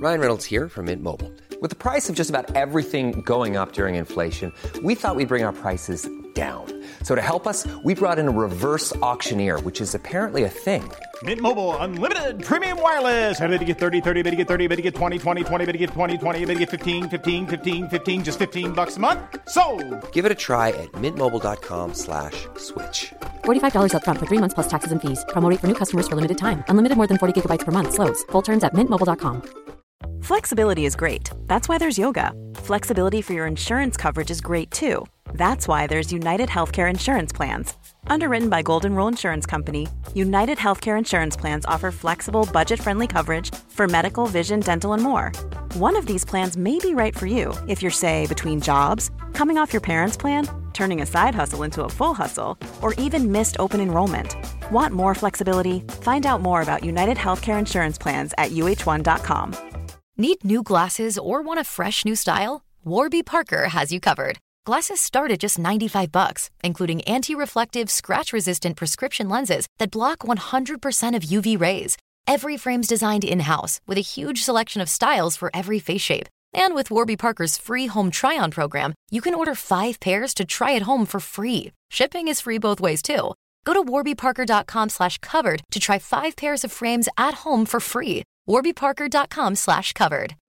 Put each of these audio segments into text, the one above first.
Ryan Reynolds here from Mint Mobile. With the price of just about everything going up during inflation, we thought we'd bring our prices down. So to help us, we brought in a reverse auctioneer, which is apparently a thing. Mint Mobile Unlimited Premium Wireless. How to get 30, 30, bit to get 30, bit to get 20, 20, 20, bit to get 20, 20, bit to get 15, 15, 15, 15, just $15 a month? Sold! Give it a try at mintmobile.com/switch. $45 up front for 3 months plus taxes and fees. Promo rate for new customers for limited time. Unlimited more than 40 gigabytes per month. Slows full terms at mintmobile.com. Flexibility is great. That's why there's yoga. Flexibility for your insurance coverage is great too. That's why there's United Healthcare Insurance Plans. Underwritten by Golden Rule Insurance Company, United Healthcare Insurance Plans offer flexible, budget-friendly coverage for medical, vision, dental, and more. One of these plans may be right for you if you're, say, between jobs, coming off your parents' plan, turning a side hustle into a full hustle, or even missed open enrollment. Want more flexibility? Find out more about United Healthcare Insurance Plans at uh1.com. Need new glasses or want a fresh new style? Warby Parker has you covered. Glasses start at just $95, including anti-reflective, scratch-resistant prescription lenses that block 100% of UV rays. Every frame's designed in-house with a huge selection of styles for every face shape. And with Warby Parker's free home try-on program, you can order 5 pairs to try at home for free. Shipping is free both ways, too. Go to warbyparker.com/covered to try 5 pairs of frames at home for free. warbyparker.com/covered.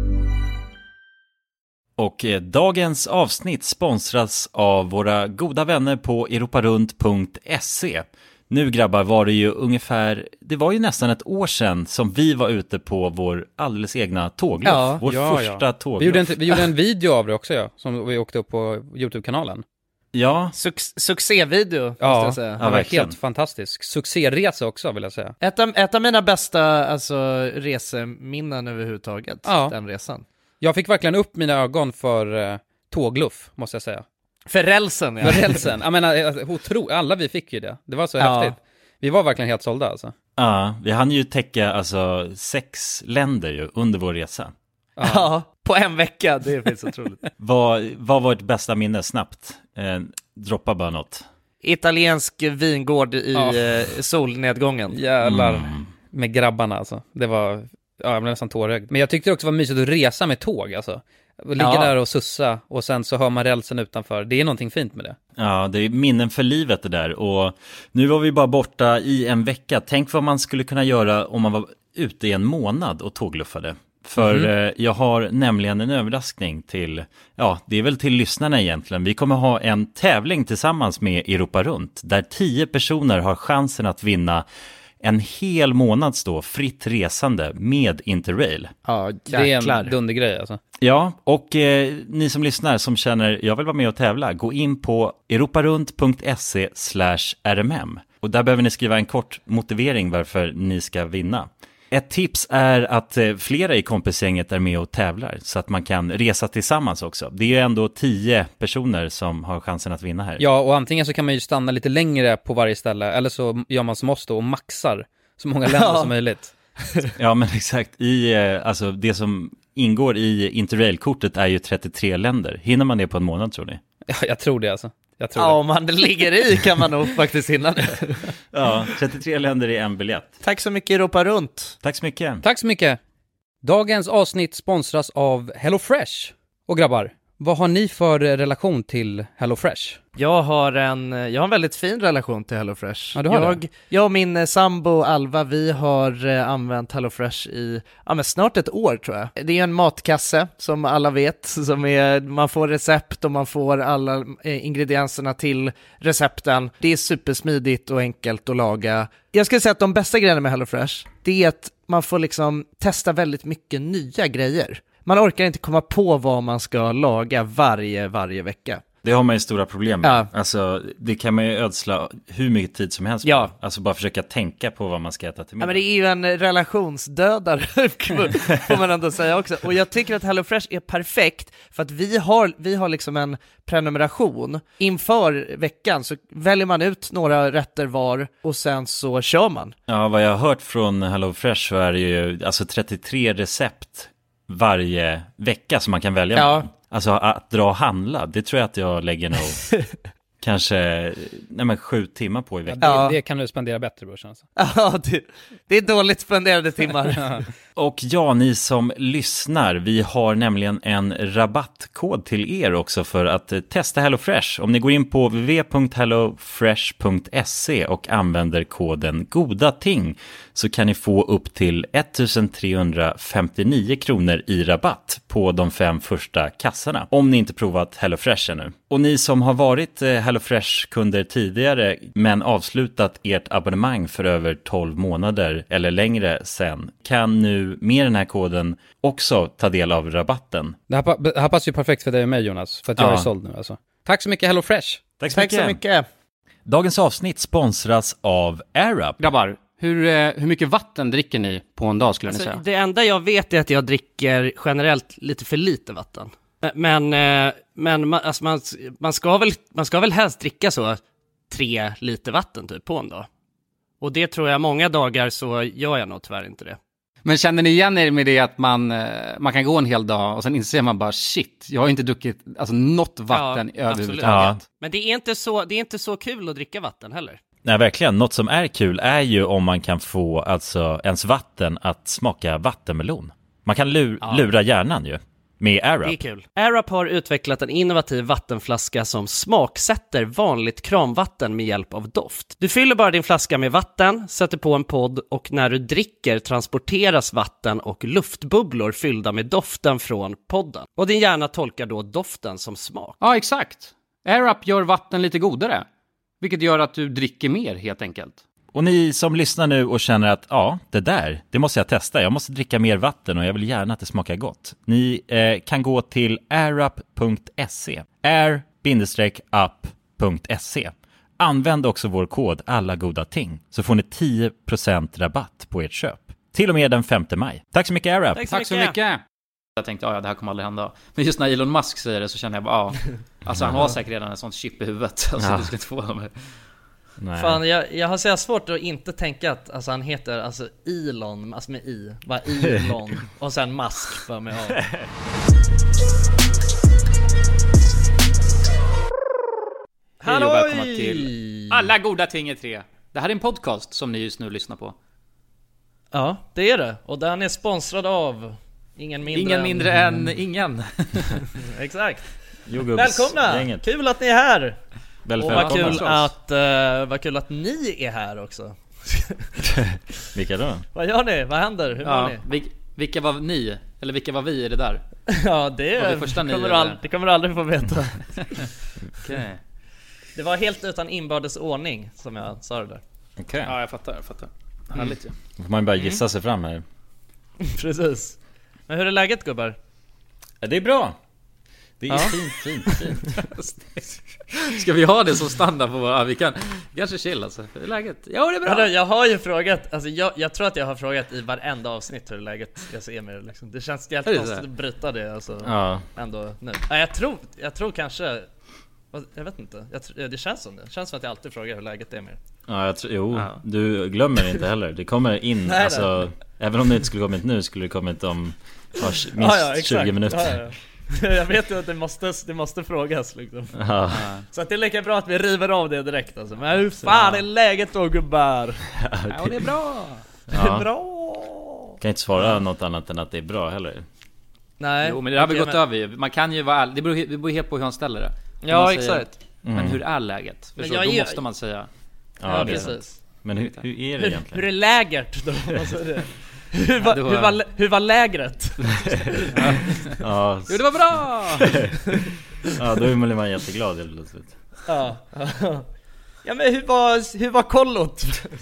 Och dagens avsnitt sponsras av våra goda vänner på europarunt.se. Nu grabbar var det ju nästan ett år sedan som vi var ute på vår alldeles egna tågluff. Vår första tågluff. Vi gjorde en video av det också, som vi åkte upp på YouTube-kanalen. Ja. Succévideo, måste jag säga. Det var helt fantastisk. Succéresa också, vill jag säga. Ett av mina bästa reseminnen överhuvudtaget, den resan. Jag fick verkligen upp mina ögon för tågluff, måste jag säga. För rälsen, ja. För rälsen. Jag menar, alla vi fick ju det. Det var så häftigt. Vi var verkligen helt sålda, alltså. Ja, vi hann ju täcka 6 länder ju under vår resa. Ja, på en vecka. Det finns otroligt. Vad var ert bästa minne snabbt? Droppa bara något. Italiensk vingård i solnedgången. Jävlar. Med grabbarna, alltså. Det var... Ja, jag blev nästan tårögd. Men jag tyckte det också var mysigt att resa med tåg, alltså. Ligga där och sussa och sen så hör man rälsen utanför. Det är någonting fint med det. Ja, det är minnen för livet det där. Och nu var vi bara borta i en vecka. Tänk vad man skulle kunna göra om man var ute i en månad och tågluffade. För jag har nämligen en överraskning till, det är väl till lyssnarna egentligen. Vi kommer ha en tävling tillsammans med Europa Runt. Där 10 personer har chansen att vinna en hel månads då fritt resande med Interrail. Ja, det är en dundergrej alltså. Ja, och ni som lyssnar som känner jag vill vara med och tävla, gå in på europarunt.se/rmm. Och där behöver ni skriva en kort motivering varför ni ska vinna. Ett tips är att flera i kompisgänget är med och tävlar så att man kan resa tillsammans också. Det är ju ändå 10 personer som har chansen att vinna här. Ja, och antingen så kan man ju stanna lite längre på varje ställe eller så gör man som oss då och maxar så många länder som möjligt. Ja, men exakt. Alltså det som ingår i Interrail-kortet är ju 33 länder. Hinner man det på en månad, tror ni? Ja, jag tror det alltså. Om man ligger i kan man nog faktiskt hinna det. Ja, 33 länder i en biljett. Tack så mycket Europa Runt. Tack så mycket. Tack så mycket. Dagens avsnitt sponsras av HelloFresh. Och grabbar, vad har ni för relation till HelloFresh? Jag har en väldigt fin relation till HelloFresh. Ja, du har jag och min sambo Alva, vi har använt HelloFresh i snart ett år tror jag. Det är en matkasse som alla vet, man får recept och man får alla ingredienserna till recepten. Det är supersmidigt och enkelt att laga. Jag skulle säga att de bästa grejerna med HelloFresh, det är att man får liksom testa väldigt mycket nya grejer. Man orkar inte komma på vad man ska laga varje vecka. Det har man ju stora problem med. Ja. Alltså, det kan man ju ödsla hur mycket tid som helst på. Ja. Alltså bara försöka tänka på vad man ska äta till middag. Ja, men det är ju en relationsdödare får man ändå säga också. Och jag tycker att HelloFresh är perfekt för att vi har liksom en prenumeration. Inför veckan så väljer man ut några rätter var och sen så kör man. Ja, vad jag har hört från HelloFresh så är det ju alltså 33 recept varje vecka som man kan välja. Ja. Alltså att dra och handla, det tror jag att jag lägger nog kanske 7 timmar på i veckan. Ja, det kan du spendera bättre, brorsan. Alltså. Ja, det är dåligt spenderade timmar. Och ja, ni som lyssnar, vi har nämligen en rabattkod till er också för att testa HelloFresh. Om ni går in på www.hellofresh.se och använder koden GODATING så kan ni få upp till 1359 kronor i rabatt på de 5 första kassarna. Om ni inte provat HelloFresh ännu. Och ni som har varit HelloFresh-kunder tidigare men avslutat ert abonnemang för över 12 månader eller längre sen kan nu med den här koden också ta del av rabatten. Det här passar ju perfekt för dig och mig, Jonas, för att jag är såld nu alltså. Tack så mycket HelloFresh. Tack så mycket. Dagens avsnitt sponsras av AirUp. Grabbar, hur mycket vatten dricker ni på en dag skulle ni säga? Det enda jag vet är att jag dricker generellt lite för lite vatten. Men man ska väl helst dricka så 3 liter vatten typ på en dag. Och det tror jag många dagar så gör jag nog tyvärr inte det. Men känner ni igen er med det att man kan gå en hel dag och sen inser man bara shit, jag har inte druckit något vatten överhuvudtaget. Ja. Men det är inte så kul att dricka vatten heller. Nej, verkligen. Något som är kul är ju om man kan få ens vatten att smaka vattenmelon. Man kan lura hjärnan ju. Med AirUp. Det är kul. AirUp har utvecklat en innovativ vattenflaska som smaksätter vanligt kranvatten med hjälp av doft. Du fyller bara din flaska med vatten, sätter på en podd och när du dricker transporteras vatten och luftbubblor fyllda med doften från podden. Och din hjärna tolkar då doften som smak. Ja, exakt. AirUp gör vatten lite godare, vilket gör att du dricker mer helt enkelt. Och ni som lyssnar nu och känner att det måste jag testa. Jag måste dricka mer vatten och jag vill gärna att det smakar gott. Ni kan gå till airup.se. air-up.se. Använd också vår kod alla goda ting så får ni 10% rabatt på ert köp. Till och med den 5 maj. Tack så mycket AirUp. Tack så mycket. Jag tänkte, det här kommer aldrig hända. Men just när Elon Musk säger det så känner jag bara, alltså han har säkert redan en sån chip i huvudet. Alltså du ska inte få dem. Nej. Fan, jag har så svårt att inte tänka att alltså, han heter Elon, alltså med i, bara Elon och sen Musk för mig av. Hej och välkomna till Alla goda ting är 3. Det här är en podcast som ni just nu lyssnar på. Ja, det är det. Och den är sponsrad av ingen mindre än ingen. Exakt. Välkomna, gänget. Kul att ni är här. Och vad kul att ni är här också. Vilka då? Vad gör ni? Vad händer? Hur mår ni? Vilka var ni? Eller vilka var vi i det där? Ja, det kommer du aldrig få veta. Okay. Det var helt utan inbördes ordning som jag sa det där. Okay. Ja, jag fattar. Härligt ju. Då får man bara gissa sig fram här. Precis. Men hur är läget, gubbar? Det är bra. Det är fint. Ska vi ha det som standard på våra... Vi kan kanske chill alltså. Hur är läget? Ja, det är bra. Jag har ju frågat, alltså jag tror att jag har frågat i varenda avsnitt hur är läget jag ser med det liksom. Det känns helt konstigt att bryta det alltså. Ändå nu. Jag tror kanske... Jag vet inte. Det känns som det. Det känns som att jag alltid frågar hur läget är med. Du glömmer inte heller. Det kommer in, nej. Även om det inte skulle kommit nu skulle det kommit om minst 20 minuter. Ja. Jag vet ju att det måste frågas liksom. Så att det är lika bra att vi river av det direkt alltså. Men hur fan är läget då, gubbar? Ja, det är bra. Det är bra. Kan inte svara något annat än att det är bra heller. Nej. Jo, men det har vi gått över. Man kan ju vara det beror helt på hur han ställer det. Ja, exakt. Men hur är läget? Då måste man säga. Ja, precis. Men hur är det egentligen? Hur är läget då? Hur var lägret? Jo, det var bra. Ja, då är man jätteglad helt plötsligt. Ja, men hur var kollot?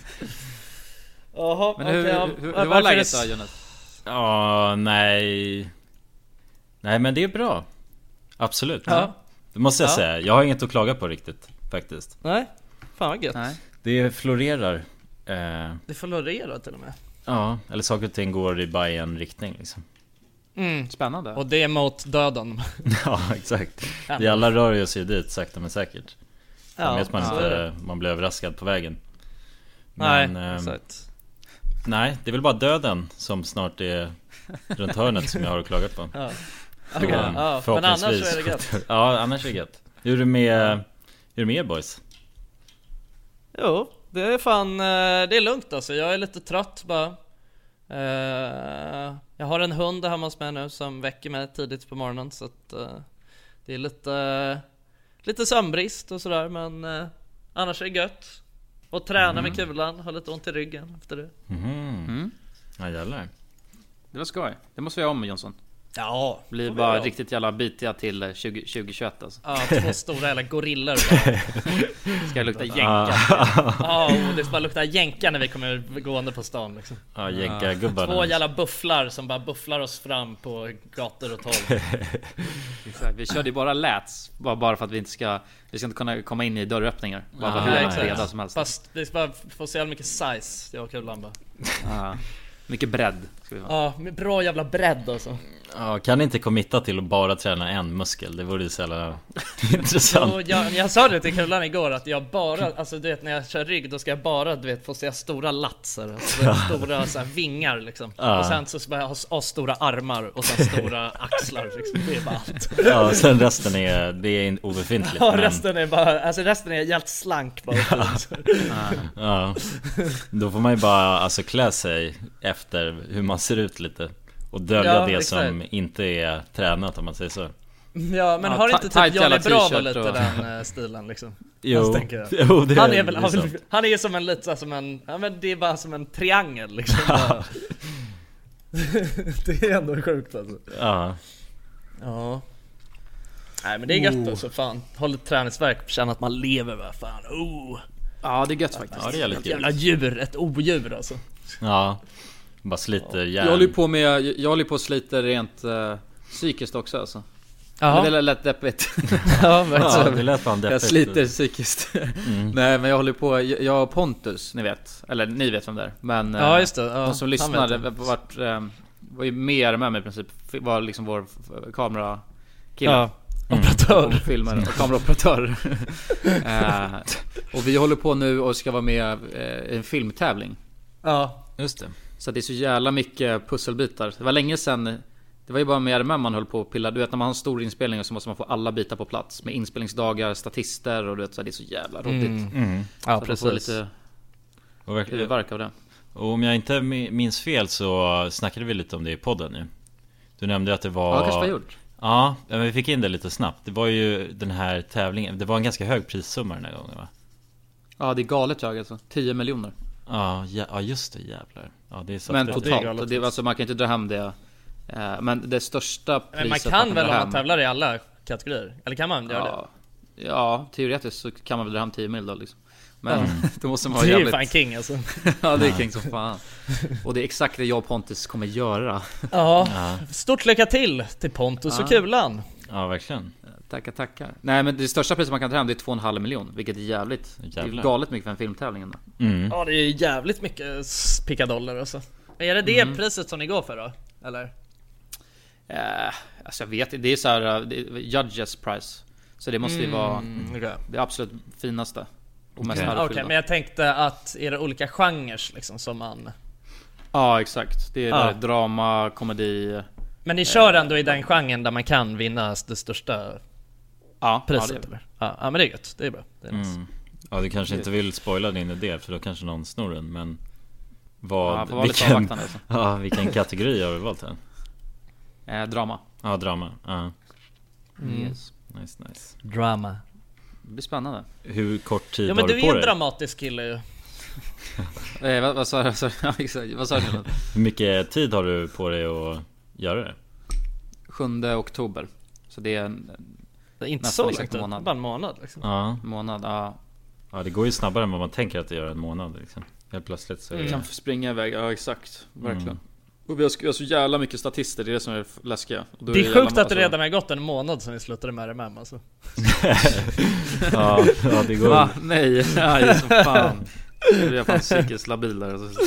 Men hur var läget då, Jonas? Nej, men det är bra. Absolut. Det måste jag säga. Jag har inget att klaga på riktigt faktiskt. Nej, fan vad gött. Nej. Det florerar. Det florerar till och med. Ja, eller saker och ting går i bara en riktning liksom. Spännande. Och det är mot döden. Ja, exakt. Vi alla rör oss ju dit sakta men säkert. Sen vet man inte, man blir överraskad på vägen. Men, exakt. Nej, det är väl bara döden som snart är runt hörnet som jag har klagat på. Men annars är det gött. Ja, annars är det gött. Hur är det med Hur är det med er, boys? Jo, det är fan, det är lugnt alltså. Jag är lite trött bara. Jag har en hund hemma hos mig nu som väcker mig tidigt på morgonen. Så att det är lite sömnbrist och sådär. Men annars är det gött. Och träna med kulan, har lite ont i ryggen efter det. Ja, jävlar. Det var skoj. Det måste vi ha om, Jonsson. Ja, blir bara riktigt jävla bitiga till 2021 alltså. Ja, 2 stora jävla gorillor. Ska lukta jänka. Ja, det ska bara lukta jänka när vi kommer gående på stan liksom. Ja, jänka gubbarna. 2 jävla bufflar som bara bufflar oss fram på gator och torg. Exakt, vi körde ju bara läts bara för att vi ska inte kunna komma in i dörröppningar. Bara hur breda som helst. Fast vi ska bara få se mycket size. Det var kul lamba. Mycket bredd ska vi ha. Ja, med bra jävla bredd alltså. Ja, kan inte committa till att bara träna en muskel. Det vore ju så jävla intressant. Och jag sa det till Kulan igår att jag bara, alltså du vet när jag kör rygg då ska jag bara, du vet, få se stora latser, alltså, stora så här, vingar liksom. Och sen så ska jag ha stora armar och sen stora axlar liksom. Det är bara allt. Ja, sen resten är obefintligt. Ja, resten är bara, alltså resten är helt slank bara. Ja. Då får man ju bara alltså klä sig efter hur man ser ut lite och dölja det som inte är tränat, om man säger så. Ja, men har inte typ Johnny Bravo lite den stilen liksom? Jo, det han är väl han är som en lite som en, ja men det är bara som en triangel liksom. Det är ändå sjukt alltså. Ja. Nej, men det är gött alltså, fan. Håll lite träningsverk, känna att man lever, vad fan. Ja, det är gött faktiskt. Ja, det är lite jävla djur, ett odjur alltså. Ja. Bara sliter jag håller på att slita rent psykiskt också alltså. Men det lät deppigt. Det lät fan deppigt. Jag sliter psykiskt. Nej, men jag håller på. Jag och Pontus, ni vet. Eller ni vet vem det är. Men ja, just det. De som lyssnade var ju mer med mig i princip. Var liksom vår kamerakille. Ja. Operatör. Filmare och kameraoperatör. Och vi håller på nu och ska vara med i en filmtävling. Ja, just det. Så det är så jävla mycket pusselbitar. Det var länge sedan. Det var ju bara med RMM man höll på att pilla. Du vet, när man har en stor inspelning så måste man få alla bitar på plats. Med inspelningsdagar, statister och du vet, så det är så jävla roligt. Ja, så precis. Lite huvudvärk av det. Och om jag inte minns fel så snackade vi lite om det i podden nu. Du nämnde att det var... Ja, kanske var gjort. Ja, men vi fick in det lite snabbt. Det var ju den här tävlingen. Det var en ganska hög prissumma den här gången, va? Ja, det är galet hög alltså. 10 miljoner. Ja, just det, jävlar. Ja, det är så. Men totalt, det är alltså, man kan inte dra hem det. Men det största priset men man kan väl om man tävlar i alla kategorier? Eller kan man göra det? Ja, teoretiskt så kan man väl dra hem 10 mil då liksom. Men då måste man ha det är jävligt... fan king alltså. Ja, det är king som fan. Och det är exakt det jag och Pontus kommer göra. Ja, stort lycka till Pontus och Kulan. Ja, verkligen. Tackar. Nej, men det största priset man kan dra hem det är 2,5 miljoner. Vilket är jävligt. Det är galet mycket för en filmtävling ändå. Ja, det är jävligt mycket pickadoller alltså. Är det priset som ni går för då? Eller? Alltså jag vet inte. Det är så här judges price. Så det måste ju vara det absolut finaste. Okej, men jag tänkte att är det olika genrer liksom som man... Ja, exakt. Det är drama, komedi. Men ni kör ändå i den genren där man kan vinna det största priset? Ja, men det är gött. Det är bra. Det är nice. Ja, du kanske inte vill spoila din idé, för då kanske någon snor den. Men vilken kategori har du valt här? Drama. Ja, drama. Yes. Nice. Drama. Det blir spännande. Hur kort tid har men du på dig? Du är en dramatisk kille ju. Vad sa du? Hur mycket tid har du på dig att göra det? 7 oktober. Så det är inte så långt, bara en månad liksom. Ja. Månad, ja, det går ju snabbare än vad man tänker att det gör en månad liksom. Helt plötsligt så kan springa iväg, ja exakt. Verkligen. Och vi har så jävla mycket statister, det är det som är läskiga. Det är sjukt att det redan har gått en månad sedan vi slutade med RMM alltså. ja, det går. Nej, aj så fan. Det är fan psykiskt labilare alltså.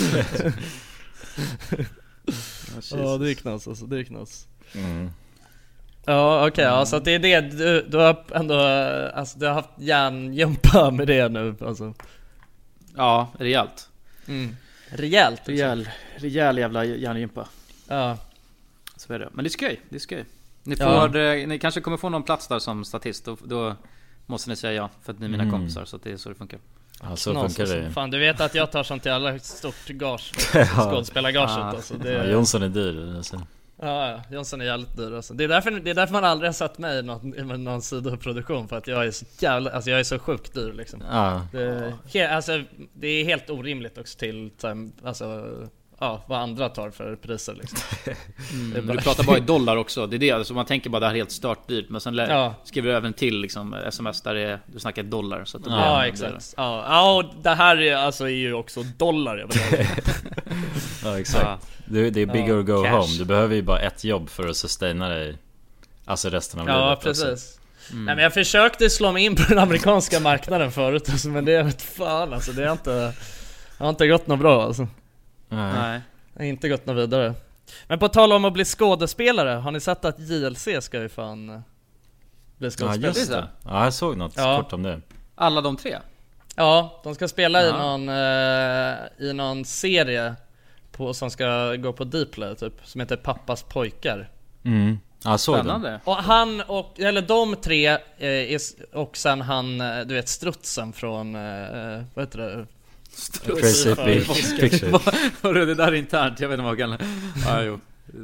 Det är knas alltså, det är knas. Ja, okej, så att det är det du har ändå, alltså du har haft järnjumpa med det nu alltså. Ja, rejält. Rejält. Rejäl jävla järngympa. Ja. Så är det. Men det är skoj. Ni kanske kommer få någon plats där som statist. Då måste ni säga ja, för att ni är mina kompisar, så att det är så det funkar. Ja, så funkar det. Fan, du vet att jag tar sånt jävla stort gage, skådespelargaget alltså. Ja, Jonsson är dyr alltså. Ja, Jonsson är jävligt dyr alltså. Det är därför man aldrig har satt mig i någon sidoproduktion, för att jag är så jävla, alltså jag är så sjukt dyr liksom. Ja. Det är helt orimligt också till alltså, ja, vad andra tar för priser liksom. Men du pratar bara i dollar också. Det är det, alltså man tänker bara det här är helt stört dyrt, men sen skriver du även till liksom sms där du snackar dollar, så att det ja, exakt. Ja, och det här är ju också dollar. Ja, exakt. Det är bigger go cash. Home. Du behöver ju bara ett jobb för att sustaina dig, alltså resten av livet. Ja, precis. Nej, men jag försökte slå mig in på den amerikanska marknaden förut alltså, men det vet fan alltså, det har inte gått något bra alltså. Nej. Det har inte gått något vidare. Men på tal om att bli skådespelare, har ni sett att JLC ska ju fan bli skådespelare? Ja, just det. Ja, jag såg något kort om det. Alla de 3? Ja, de ska spela i någon serie som ska gå på Dplay typ, som heter Pappas pojkar. Ja, såg spännande. Och han eller de 3 och sen han, du vet, strutsen från vad heter det? Crazy Picture. Var det där internt? Jag vet inte vad jag kan. Ja, jo.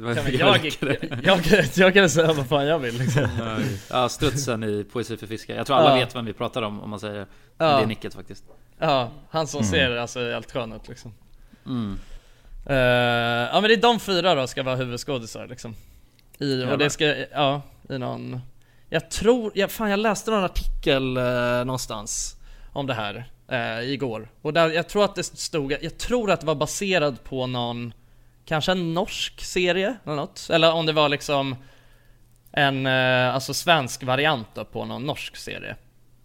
Jag kan säga vad fan jag vill liksom. Ja, strutsen i Poesi för fiskar. Jag tror alla vet vem vi pratar om man säger. Det är nicket faktiskt. Ja, han som ser alltså helt skön ut liksom. Ja, men det är de 4 då ska vara huvudskådisar liksom. Och det ska i någon, jag läste någon artikel någonstans om det här igår. Och där, jag tror att det var baserad på någon, kanske en norsk serie eller något, eller om det var liksom en alltså svensk variant då, på någon norsk serie.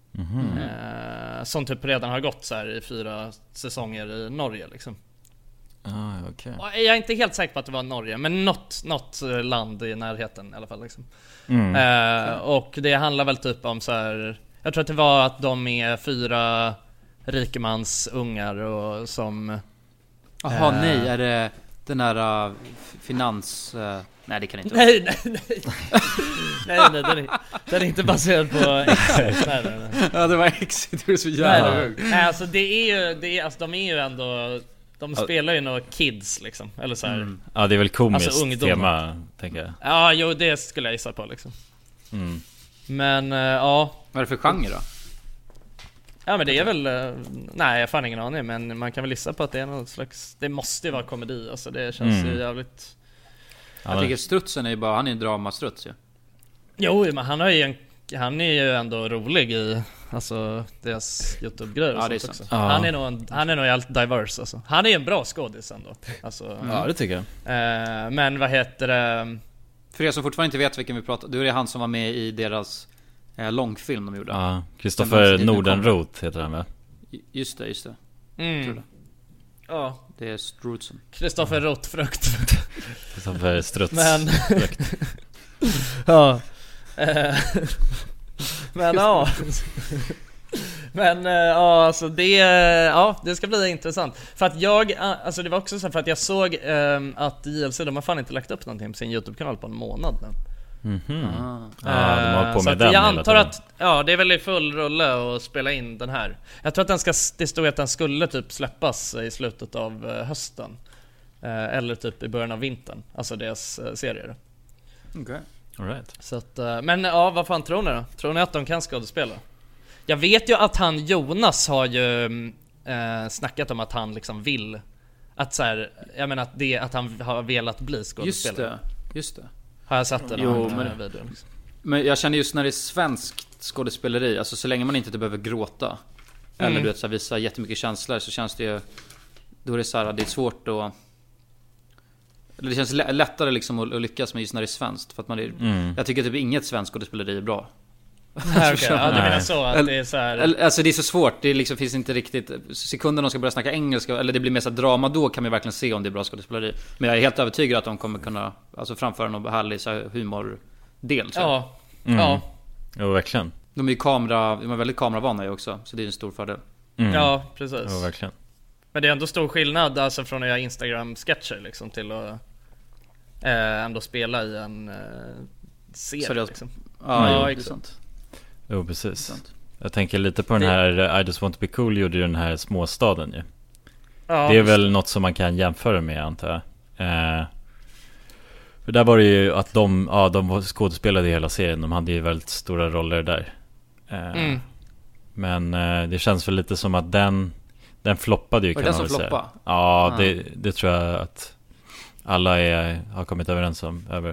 Som typ redan har gått så här i 4 säsonger i Norge liksom. Okay. Jag är inte helt säker på att det var Norge, men något land i närheten i alla fall liksom. Och det handlar väl typ om så här, jag tror att det var att de är 4 rikemans ungar och som nej, är det den här finans nej, det kan inte nej, den är inte baserad på Exit. Nej. Ja, det var Exit, det är så jävla högt. Nej, alltså det är alltså de är ju ändå, de spelar ju några kids liksom, eller så här. Ja, det är väl komiskt alltså, tema, tänker jag. Ja, jo, det skulle jag gissa på liksom. Men ja, vad är det för genre då? Ja, men det är väl nej, jag fan ingen aning, men man kan väl gissa på att det är något slags, det måste ju vara komedi alltså, det känns ju jävligt. Jag tycker strutsen är ju bara, han är en dramastruts ju. Jo, men han är ju ändå rolig i alltså deras YouTube-grejer. Ja, det är sant också. Han är nog helt diverse alltså. Han är en bra skådis ändå alltså, ja, det tycker jag. Men vad heter det? För er som fortfarande inte vet vilken vi pratar, då är det han som var med i deras långfilm de gjorde. Ja, Kristoffer Nordenroth heter han, va? Just det. Tror det. Ja, det är strutsen. Kristoffer Rotfrukt. Kristoffer Struts. Men ja. Men ja. Men ja, alltså det ska bli intressant. För att alltså det var också så för att jag såg att JLC, de har fan inte lagt upp någonting på sin YouTube-kanal på en månad nu. De har på med den. Jag antar att det är väl i full rulle och spela in den här. Jag tror att det stod att den skulle typ släppas i slutet av hösten. Eller typ i början av vintern. Alltså deras serier. Okej. All right. Så att, men ja, vad fan tror ni då? Tror ni att de kan skådespela? Jag vet ju att han Jonas har ju snackat om att han liksom vill att så här, jag menar att han har velat bli skådespelare. Just det. Har jag sett det videon liksom. Men jag känner just när det är svenskt skådespeleri, alltså så länge man inte behöver gråta eller du vet så här, visa jättemycket känslor, så känns det ju, då är det så här, det är svårt att, eller det känns lättare liksom att lyckas med just när det är svenskt, för att man är, jag tycker typ inget svenskt skådespeleri är bra. Okay. Ja, du menar så att det är så här. Alltså det är så svårt, det liksom finns inte riktigt sekunder de ska börja snacka engelska, eller det blir mer så drama, då kan man verkligen se om det är bra skådespeleri. Men jag är helt övertygad att de kommer kunna alltså framföra någon härlig så här humordel så. Ja. Jo, verkligen. De är väldigt kameravana ju också, så det är en stor fördel. Ja, precis. Jo, verkligen. Men det är ändå stor skillnad alltså från att göra Instagram-sketcher liksom till att ändå spela i en serie liksom. Ja, det är sant. Jo, precis. Jag tänker lite på den här I Just Want To Be Cool gjorde ju den här småstaden ju. Ja, det är väl något som man kan jämföra med, antar jag. För där var det ju att de skådespelade i hela serien. De hade ju väldigt stora roller där. Men det känns väl lite som att den floppade ju, kan man väl säga. Ja, det tror jag att alla har kommit överens om över.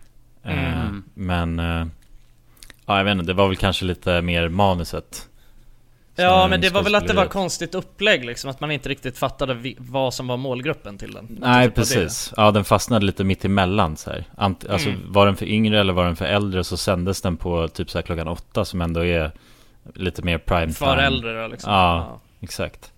Men jag vet inte, det var väl kanske lite mer manuset. Ja, men det var väl att det var konstigt upplägg liksom, att man inte riktigt fattade vad som var målgruppen till den. Nej, precis. Ja, den fastnade lite mitt emellan så här. Alltså var den för yngre eller var den för äldre, så sändes den på typ så här 8:00, som ändå är lite mer prime time. För äldre då, liksom. Ja, exakt.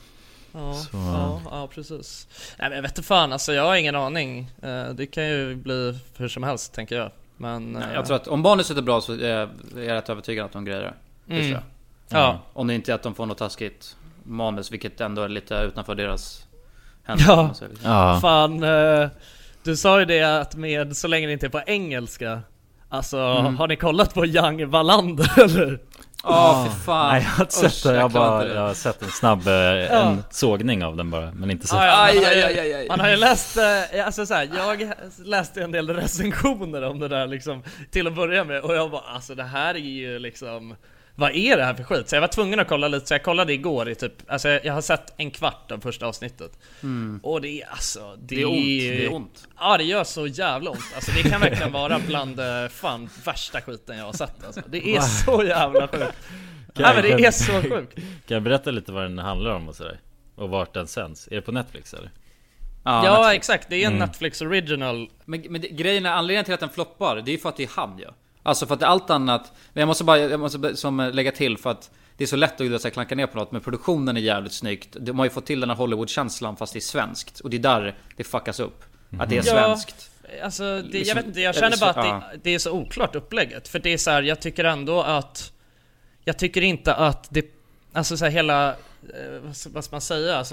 Ja, precis. Nej, men jag vet inte fan, alltså jag har ingen aning. Det kan ju bli hur som helst, tänker jag. Men jag tror att om manuset är bra så är jag rätt övertygad att de grejer det. Ja. Om det inte är att de får något taskigt manus, vilket ändå är lite utanför deras händer. Fan, du sa ju det att med så länge det inte är på engelska. Alltså, har ni kollat på Young Wallander eller? Fy fan. Nej, jag har inte sett det. Jag har sett en snabb en sågning av den bara, men inte sett. Man har ju läst alltså så här, jag läste en del recensioner om det där liksom, till att börja med, och jag bara, alltså det här är ju liksom, vad är det här för skit? Så jag var tvungen att kolla lite, så jag kollade igår i typ, alltså jag har sett en kvart av första avsnittet. Och det är alltså, det är ont. Ja, det gör så jävla ont. Alltså det kan verkligen vara bland fan värsta skiten jag har sett alltså. Det är så jävla sjukt. Ja, men det är så sjukt. Kan jag berätta lite vad den handlar om och sådär? Och vart den sänds? Är det på Netflix eller? Ja, Netflix. Exakt, det är en Netflix original. Men grejen är, anledningen till att den floppar, det är för att det är han, ja. Alltså för att allt annat, jag måste som lägga till, för att det är så lätt att klanka ner på något, men produktionen är jävligt snyggt. De har ju fått till den här Hollywood-känslan fast det är svenskt, och det är där det fuckas upp. Att det är svenskt. Alltså jag vet inte, jag känner bara att det är så oklart upplägget. För det är så här, jag tycker ändå att, jag tycker inte att det, alltså så här, hela vad ska man säga, alltså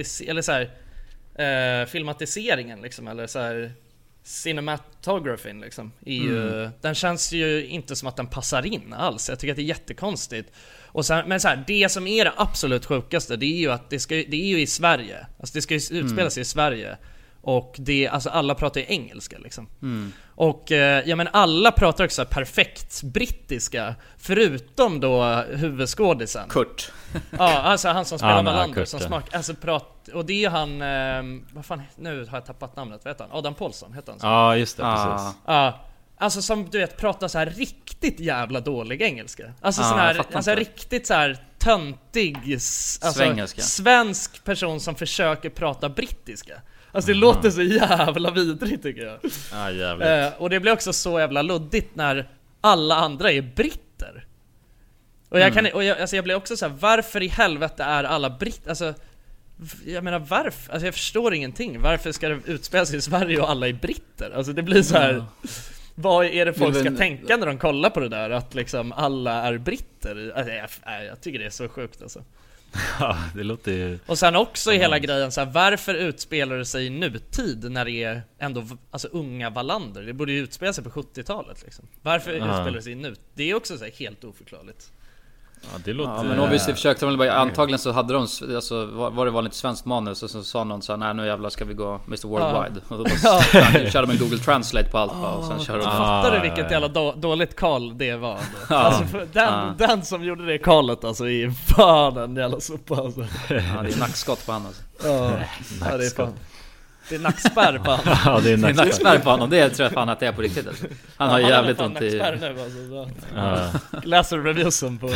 filmatiseringen liksom, eller så här cinematografin liksom, den känns ju inte som att den passar in alls. Jag tycker att det är jättekonstigt. Och sen, men så här, det som är det absolut sjukaste, det är ju att det är ju i Sverige. Alltså det ska ju utspela sig i Sverige. Och det, alltså alla pratar ju engelska liksom. Och ja, men alla pratar också perfekt brittiska, förutom då huvudskådisen Kurt. Ja, alltså han som spelar Wallander som alltså och det är han vad fan, nu har jag tappat namnet, vet han? Adam Paulson heter han så. Ja, just det, precis. Alltså som du vet pratar så här riktigt jävla dålig engelska. Alltså sån här, alltså riktigt så här töntig, alltså svensk person som försöker prata brittiska. Alltså det låter så jävla vidrigt, tycker jag. Ja, jävligt. Och det blir också så jävla luddigt när alla andra är britter. Och jag blir också så här, varför i helvete är alla britter? Alltså jag menar, varför? Alltså jag förstår ingenting. Varför ska det utspela sig i Sverige och alla är britter? Alltså det blir så här, vad är det folk ska tänka när de kollar på det där, att liksom alla är britter? Alltså, jag tycker det är så sjukt alltså. Ja, det låter ju... Och sen också i hela grejen så här, varför utspelar det sig i nutid när det är ändå alltså unga Wallander? Det borde ju utspela sig på 70-talet liksom. Varför utspelar det sig i nutid? Det är också så här helt oförklarligt. Ja, det låter... Ja, men obviously försökte de bara, antagligen så hade de, alltså var det vanligt svenskt manus, och så sa någon så här, nej nu jävlar ska vi gå Mr. Worldwide. Och då körde de en Google Translate på allt och sen körde de. Fattar du vilket jävla dåligt call det var? Alltså den som gjorde det callet alltså är fan en jävla sopa alltså. Ja, det är nackskott på han alltså. Ja, det är fan. Det är nackspärr på honom. Ja, det är nackspärr på honom. Det tror jag fan att det är på riktigt alltså. Han har jävligt ont i... Nu, alltså, läser reviewsen på...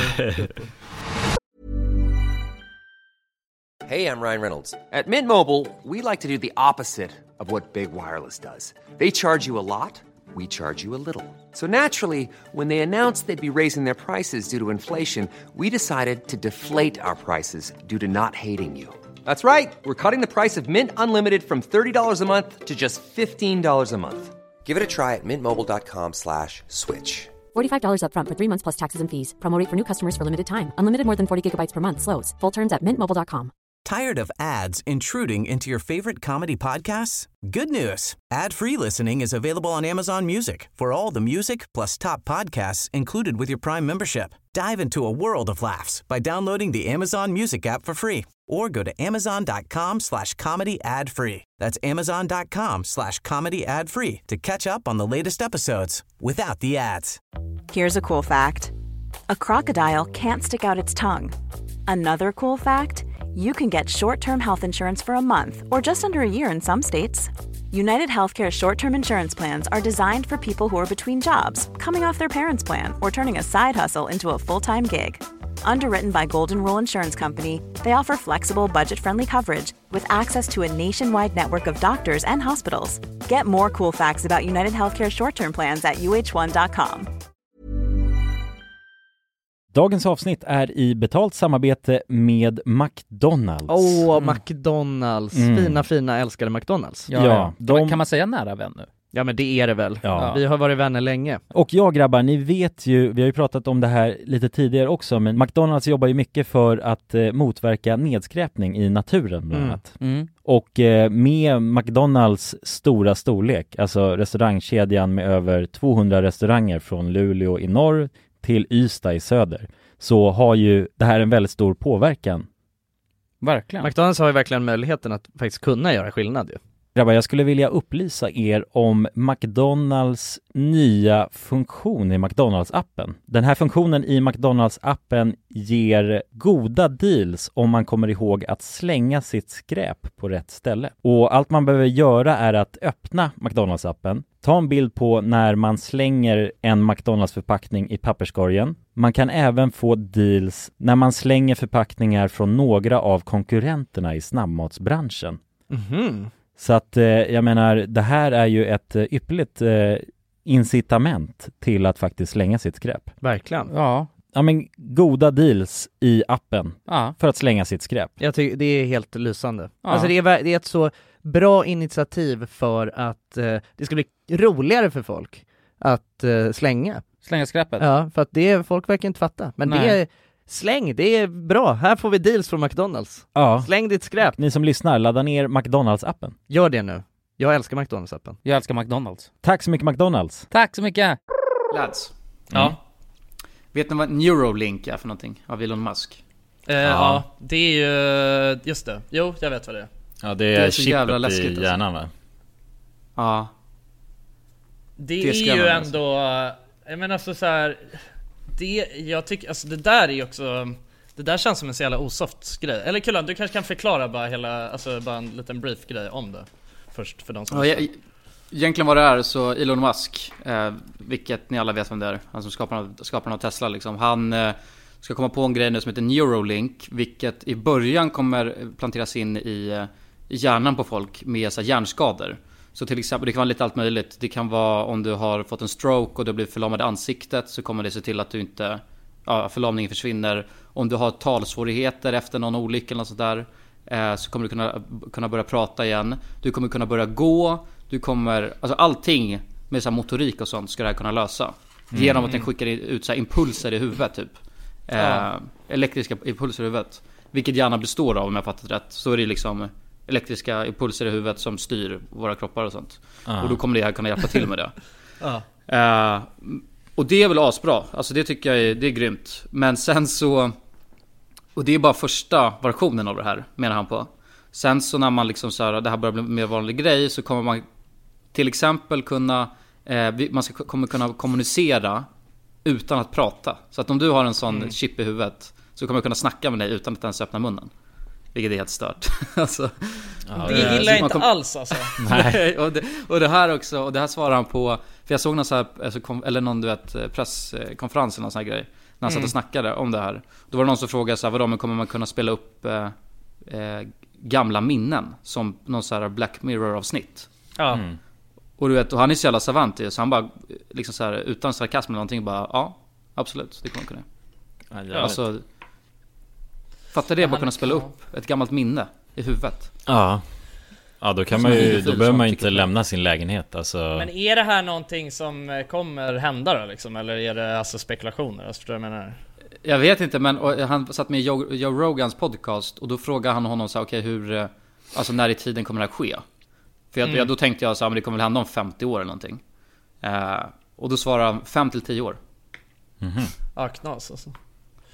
Hey, I'm Ryan Reynolds. At Mint Mobile, we like to do the opposite of what Big Wireless does. They charge you a lot, we charge you a little. So naturally, when they announced they'd be raising their prices due to inflation, we decided to deflate our prices due to not hating you. That's right. We're cutting the price of Mint Unlimited from $30 a month to just $15 a month. Give it a try at mintmobile.com/switch. $45 up front for 3 months plus taxes and fees. Promo rate for new customers for limited time. Unlimited more than 40 gigabytes per month slows. Full terms at mintmobile.com. Tired of ads intruding into your favorite comedy podcasts? Good news. Ad-free listening is available on Amazon Music for all the music plus top podcasts included with your Prime membership. Dive into a world of laughs by downloading the Amazon Music app for free or go to amazon.com/comedy ad free. That's amazon.com/comedy ad free to catch up on the latest episodes without the ads. Here's a cool fact. A crocodile can't stick out its tongue. Another cool fact, you can get short-term health insurance for a month or just under a year in some states. United Healthcare short-term insurance plans are designed for people who are between jobs, coming off their parents' plan, or turning a side hustle into a full-time gig. Underwritten by Golden Rule Insurance Company, they offer flexible, budget-friendly coverage with access to a nationwide network of doctors and hospitals. Get more cool facts about United Healthcare short-term plans at uh1.com. Dagens avsnitt är i betalt samarbete med McDonalds. McDonalds. Fina, älskade McDonalds. Ja. Kan man säga nära vän nu? Ja, men det är det väl. Ja. Vi har varit vänner länge. Och grabbar, ni vet ju, vi har ju pratat om det här lite tidigare också, men McDonalds jobbar ju mycket för att motverka nedskräpning i naturen bland annat. Och med McDonalds stora storlek, alltså restaurangkedjan med över 200 restauranger från Luleå i norr till Ystad i söder, så har ju det här en väldigt stor påverkan. Verkligen. McDonalds har ju verkligen möjligheten att faktiskt kunna göra skillnad ju. Grabbar, jag skulle vilja upplysa er om McDonalds nya funktion i McDonalds-appen. Den här funktionen i McDonalds-appen ger goda deals om man kommer ihåg att slänga sitt skräp på rätt ställe. Och allt man behöver göra är att öppna McDonalds-appen, ta en bild på när man slänger en McDonalds-förpackning i papperskorgen. Man kan även få deals när man slänger förpackningar från några av konkurrenterna i snabbmatsbranschen. Så att jag menar, det här är ju ett ypperligt incitament till att faktiskt slänga sitt skräp. Verkligen. Ja, men goda deals i appen för att slänga sitt skräp. Jag tycker det är helt lysande. Alltså det är ett så bra initiativ för att det ska bli roligare för folk att slänga skräpet. Ja, för att folk verkar inte fatta. Men det är släng, det är bra. Här får vi deals från McDonalds. Ja. Släng ditt skräp. Ni som lyssnar, ladda ner McDonalds-appen. Gör det nu. Jag älskar McDonalds-appen. Jag älskar McDonalds. Tack så mycket McDonalds. Tack så mycket. Lads. Ja. Vet ni vad Neuralink är för någonting av Elon Musk? Ja, det är ju... Just det. Jo, jag vet vad det är. Ja, det är så jävla läskigt, i hjärnan, va? Ja. Det är ju ändå... Jag menar så här... Jag tycker, alltså det där är ju också... Det där känns som en så jävla osoft grej. Eller Kullan, du kanske kan förklara bara bara en liten brief grej om det först för de som egentligen vad det är, så Elon Musk, vilket ni alla vet vem det är, han som skaparen av Tesla liksom, han ska komma på en grej nu som heter Neuralink, vilket i början kommer planteras in i hjärnan på folk med så här hjärnskador. Så till exempel, det kan vara lite allt möjligt. Det kan vara om du har fått en stroke och du blir förlamad i ansiktet, så kommer det se till att du inte, förlamningen försvinner. Om du har talsvårigheter efter någon olycka eller något sånt där, så kommer du kunna börja prata igen. Du kommer kunna börja gå. Du kommer, alltså allting med så här motorik och sånt ska det här kunna lösa. Genom att den skickar ut så här impulser i huvudet typ. Elektriska impulser i huvudet. Vilket hjärnan består av, om jag fattat rätt. Så är det liksom elektriska impulser i huvudet som styr våra kroppar och sånt. Och då kommer det här kunna hjälpa till med det. Och det är väl asbra. Alltså det tycker jag det är grymt. Men sen så, och det är bara första versionen av det här, menar han på. Sen så när man liksom så här, det här börjar bli mer vanlig grej, så kommer man till exempel kunna kommer kunna kommunicera utan att prata. Så att om du har en sån chip i huvudet, så kommer jag kunna snacka med dig utan att ens öppna munnen. Vilket är helt stört. Alltså, det gillar jag inte alls alltså. Nej. och det här också, och det här svarar han på, för jag såg någon så här, eller någon presskonferens eller någon sån här grej, när han satt och snackade om det här. Då var det någon som frågade så här, vadå, men kommer man kunna spela upp gamla minnen som någon så här Black Mirror avsnitt? Och du vet, och han är så jävla savant, så han bara liksom så här, utan sarkasm eller någonting, bara ja, absolut, det kommer man kunna. Alltså, fattar det, bara kunna spela upp ett gammalt minne i huvudet. Ja, då kan man ju, då behöver man inte lämna sin lägenhet alltså. Men är det här någonting som kommer hända då liksom? Eller är det alltså spekulationer? Alltså, jag menar. Jag vet inte, men han satt med Joe Rogans podcast, och då frågade han honom så här, okej, hur, alltså när i tiden kommer det här ske? För då tänkte jag så här, men det kommer väl hända om 50 år eller någonting. Och då svarade han 5 till 10 år. Ja, knas alltså.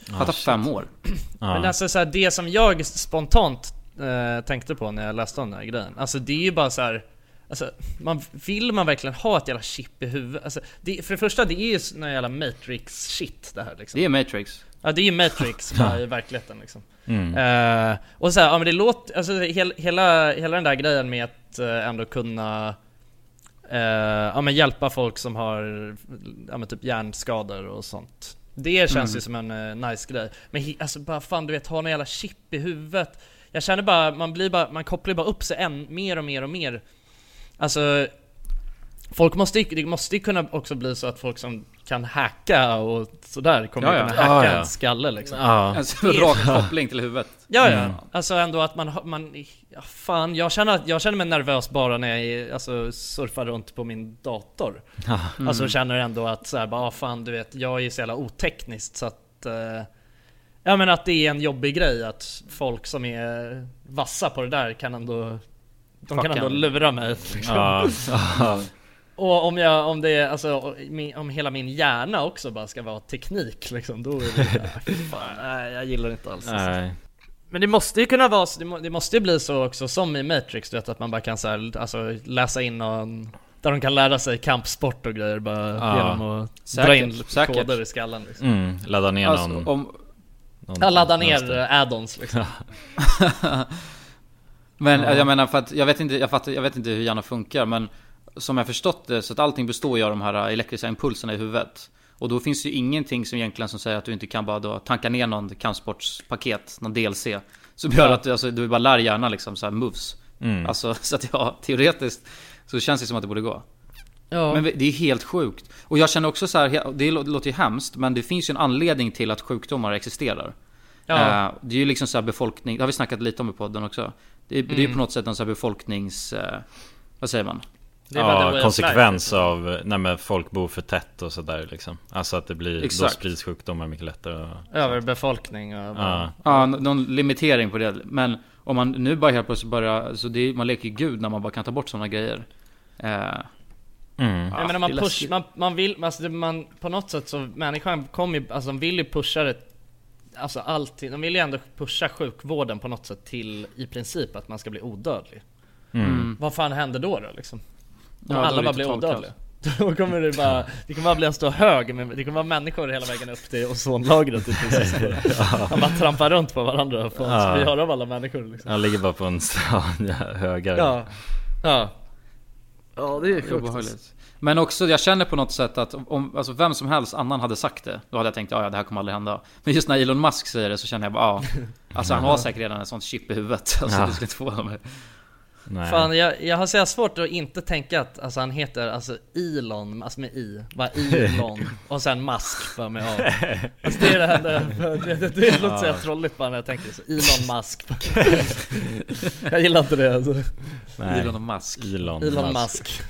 Fattar 5 år. Men alltså så här, det som jag spontant tänkte på när jag läste om den här grejen, alltså det är ju bara så här, alltså vill man verkligen ha ett jävla chip i huvudet? Alltså, för det första, det är ju sån jävla Matrix shit det här liksom. Det är Matrix. Ja, det är ju Matrix i verkligheten liksom. Och så här, ja men det låter, alltså hela den där grejen med att ändå kunna ja men hjälpa folk som har ja men typ hjärnskador och sånt. Det känns ju som en nice grej. Men alltså bara fan, du vet, ha en jävla chip i huvudet. Jag känner bara, man kopplar bara upp sig mer och mer. Alltså det måste ju kunna också bli så att folk som kan hacka och sådär kommer kunna hacka en skalle liksom. Alltså rak koppling till huvudet. Alltså ändå att fan, jag känner mig nervös bara när jag alltså surfar runt på min dator. Alltså känner ändå att så här, bara fan, du vet, jag är så jävla otekniskt så att ja men att det är en jobbig grej att folk som är vassa på det där kan ändå lura mig liksom. Och om hela min hjärna också bara ska vara teknik liksom, då är det fan, nej, jag gillar inte alls alltså. Men det måste ju kunna vara det måste ju bli så också som i Matrix, du vet, att man bara kan så här, alltså läsa in någon där de kan lära sig kampsport och grejer bara genom att dra in koder i skallen liksom. Ladda ner någon ladda ner add-ons liksom. Men jag menar, för att jag vet inte hur hjärnan funkar, men som jag förstått det, så att allting består ju av de här elektriska impulserna i huvudet. Och då finns det ju ingenting som egentligen som säger att du inte kan bara då tanka ner någon kampsportspaket, någon DLC, som gör att du bara lär hjärnan liksom så här moves. Alltså, så att teoretiskt så känns det som att det borde gå. Men det är helt sjukt. Och jag känner också så här, det låter ju hemskt, men det finns ju en anledning till att sjukdomar existerar. Det är ju liksom så här befolkning, det har vi snackat lite om i podden också. Det är ju på något sätt en så här befolknings vad säger man? Konsekvens av när folk bor för tätt och sådär liksom. Alltså att det blir, då sprids sjukdomar mycket lättare. Överbefolkning och någon limitering på det. Men om man nu bara helt plötsligt börjar, så man leker gud när man bara kan ta bort sådana grejer. Jag menar, man vill, alltså man på något sätt så människan kommer ju, alltså de vill ju pusha det, alltså alltid, de vill ju ändå pusha sjukvården på något sätt till i princip att man ska bli odödlig. Vad fan händer då liksom? Om alla bara blir odödliga, då kommer det kommer bara bli en stor hög, men det kommer vara människor hela vägen upp till ozonlagret i princip. Man bara trampar runt på varandra och får vi höra av alla människor liksom. Han ligger bara på en högare. Ja, det är sjukt. Men också, jag känner på något sätt att om alltså vem som helst annan hade sagt det, då hade jag tänkt, det här kommer aldrig hända. Men just när Elon Musk säger det så känner jag bara, alltså han har säkert redan en sån chip i huvudet. Alltså du skulle inte få honom. Nej. Fan, jag har så svårt att inte tänka att alltså, han heter alltså Elon, alltså med I, bara Elon och sen Musk för mig av. Alltså det är det här, det låter så jävla trolligt bara när jag tänker så. Elon Musk. Jag gillar inte det alltså. Elon och Musk. Elon Musk.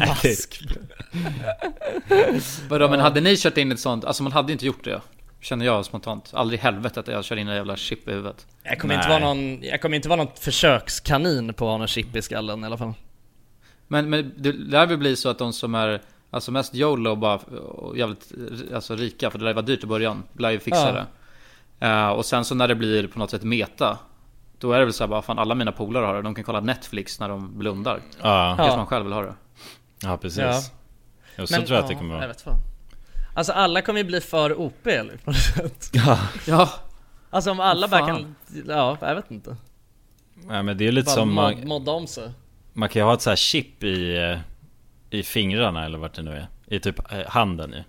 Men hade ni kört in ett sånt, alltså man hade inte gjort det. Känner jag spontant. Aldrig i helvete att jag kör in en jävla chip i huvudet. Jag kommer inte vara någon försökskanin på att ha en chip i skallen i alla fall. Men det lär väl bli så att de som är alltså mest YOLO bara jävligt alltså rika, för det lär vara dyrt i början, lär ju fixa det. Och sen så när det blir på något sätt meta, då är det väl så här bara, fan alla mina polare har det. De kan kolla Netflix när de blundar. Kanske man själv vill ha det. Ja, precis. Ja. Så tror jag att det kommer vara. Jag vet fan. Alltså alla kommer ju bli för OP på något sätt. Ja. Alltså om alla bara kan, jag vet inte. Ja, men det är lite bara som modda om sig. Man kan ju ha ett så här chip i fingrarna eller vart det nu är. I typ handen ju.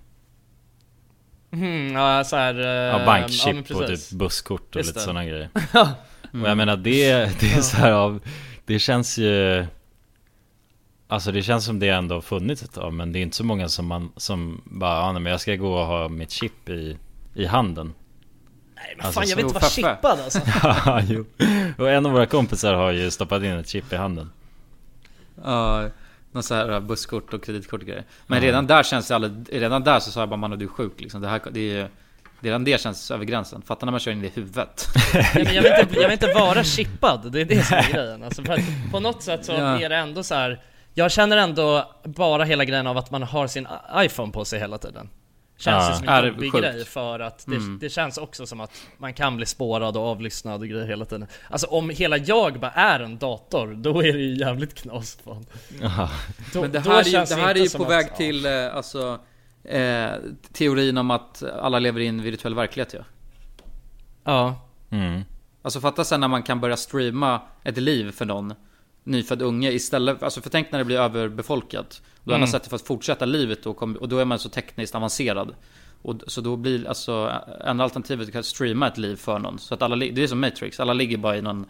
Så här, bankchip och typ busskort och lite sådana grejer. Och jag menar det är så här det känns ju, alltså det känns som det ändå funnits ett tag, men det är inte så många som bara men jag ska gå och ha mitt chip i handen. Nej men fan, jag vill inte vara chippad alltså. Jo. Och en av våra kompisar har ju stoppat in ett chip i handen. Någon så här busskort och kreditkort och grejer. Men redan där känns det redan där så sa jag bara, man, du är sjuk liksom. Redan det känns över gränsen. Fattar när man kör in det i huvudet. Men jag vill inte vara chippad. Det är det som är grejen alltså, för att på något sätt så är det ändå så här. Jag känner ändå bara hela grejen av att man har sin iPhone på sig hela tiden. känns ju som en jobbig grej, för att det känns också som att man kan bli spårad och avlyssnad och grejer hela tiden. Alltså om hela jag bara är en dator, då är det ju jävligt knas, fan. Men det här är ju på väg till teorin om att alla lever i en virtuell verklighet, ja. Ja. Alltså fatta sen när man kan börja streama ett liv för någon nyfödd unge istället, alltså för tänk när det blir överbefolkat. Då är man sätt för att fortsätta livet och då är man så tekniskt avancerad. Och så då blir alltså en alternativet att streama ett liv för någon. Så att alla, det är som Matrix, alla ligger bara i någon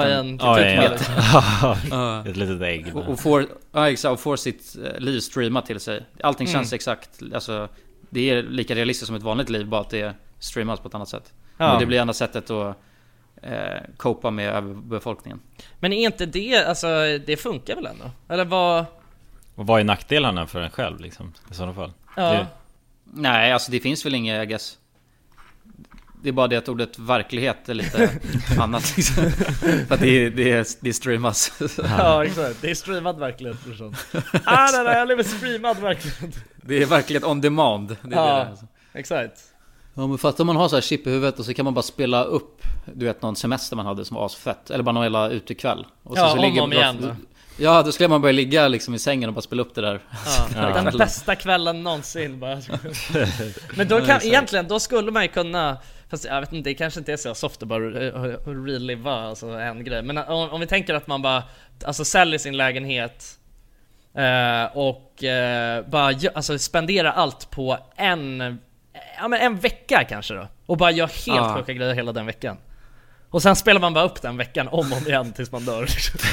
ett litet ägg. Och får sitt liv streamat till sig. Allting känns exakt, alltså det är lika realistiskt som ett vanligt liv, bara att det streamas på ett annat sätt. Och det blir andra sättet att copa med överbefolkningen. Men är inte det, alltså det funkar väl ändå? Eller vad är nackdelarna för en själv liksom, i sådana fall? Nej, alltså det finns väl inget, I guess. Det är bara det att ordet verklighet är lite annat liksom. För att det streamas. Ja, exakt. Det är streamad verklighet för sånt. Jag lever streamad verklighet. Det är verklighet on demand. Det är det alltså. Exakt. Ja, men fattar man har så här chip i huvudet och så kan man bara spela upp, du vet, någon semester man hade som var asfett, eller bara någon hela utekväll. Och så om igen. Ja, då skulle man börja ligga liksom i sängen och bara spela upp det där. Den bästa kvällen någonsin bara. Men då kan egentligen, då skulle man ju kunna, fast jag vet inte, det kanske inte är så soft att bara reliva alltså en grej. Men om vi tänker att man bara alltså säljer sin lägenhet och bara alltså spendera allt på en vecka kanske då, och bara gör helt sjuka grejer hela den veckan. Och sen spelar man bara upp den veckan om och igen tills man dör.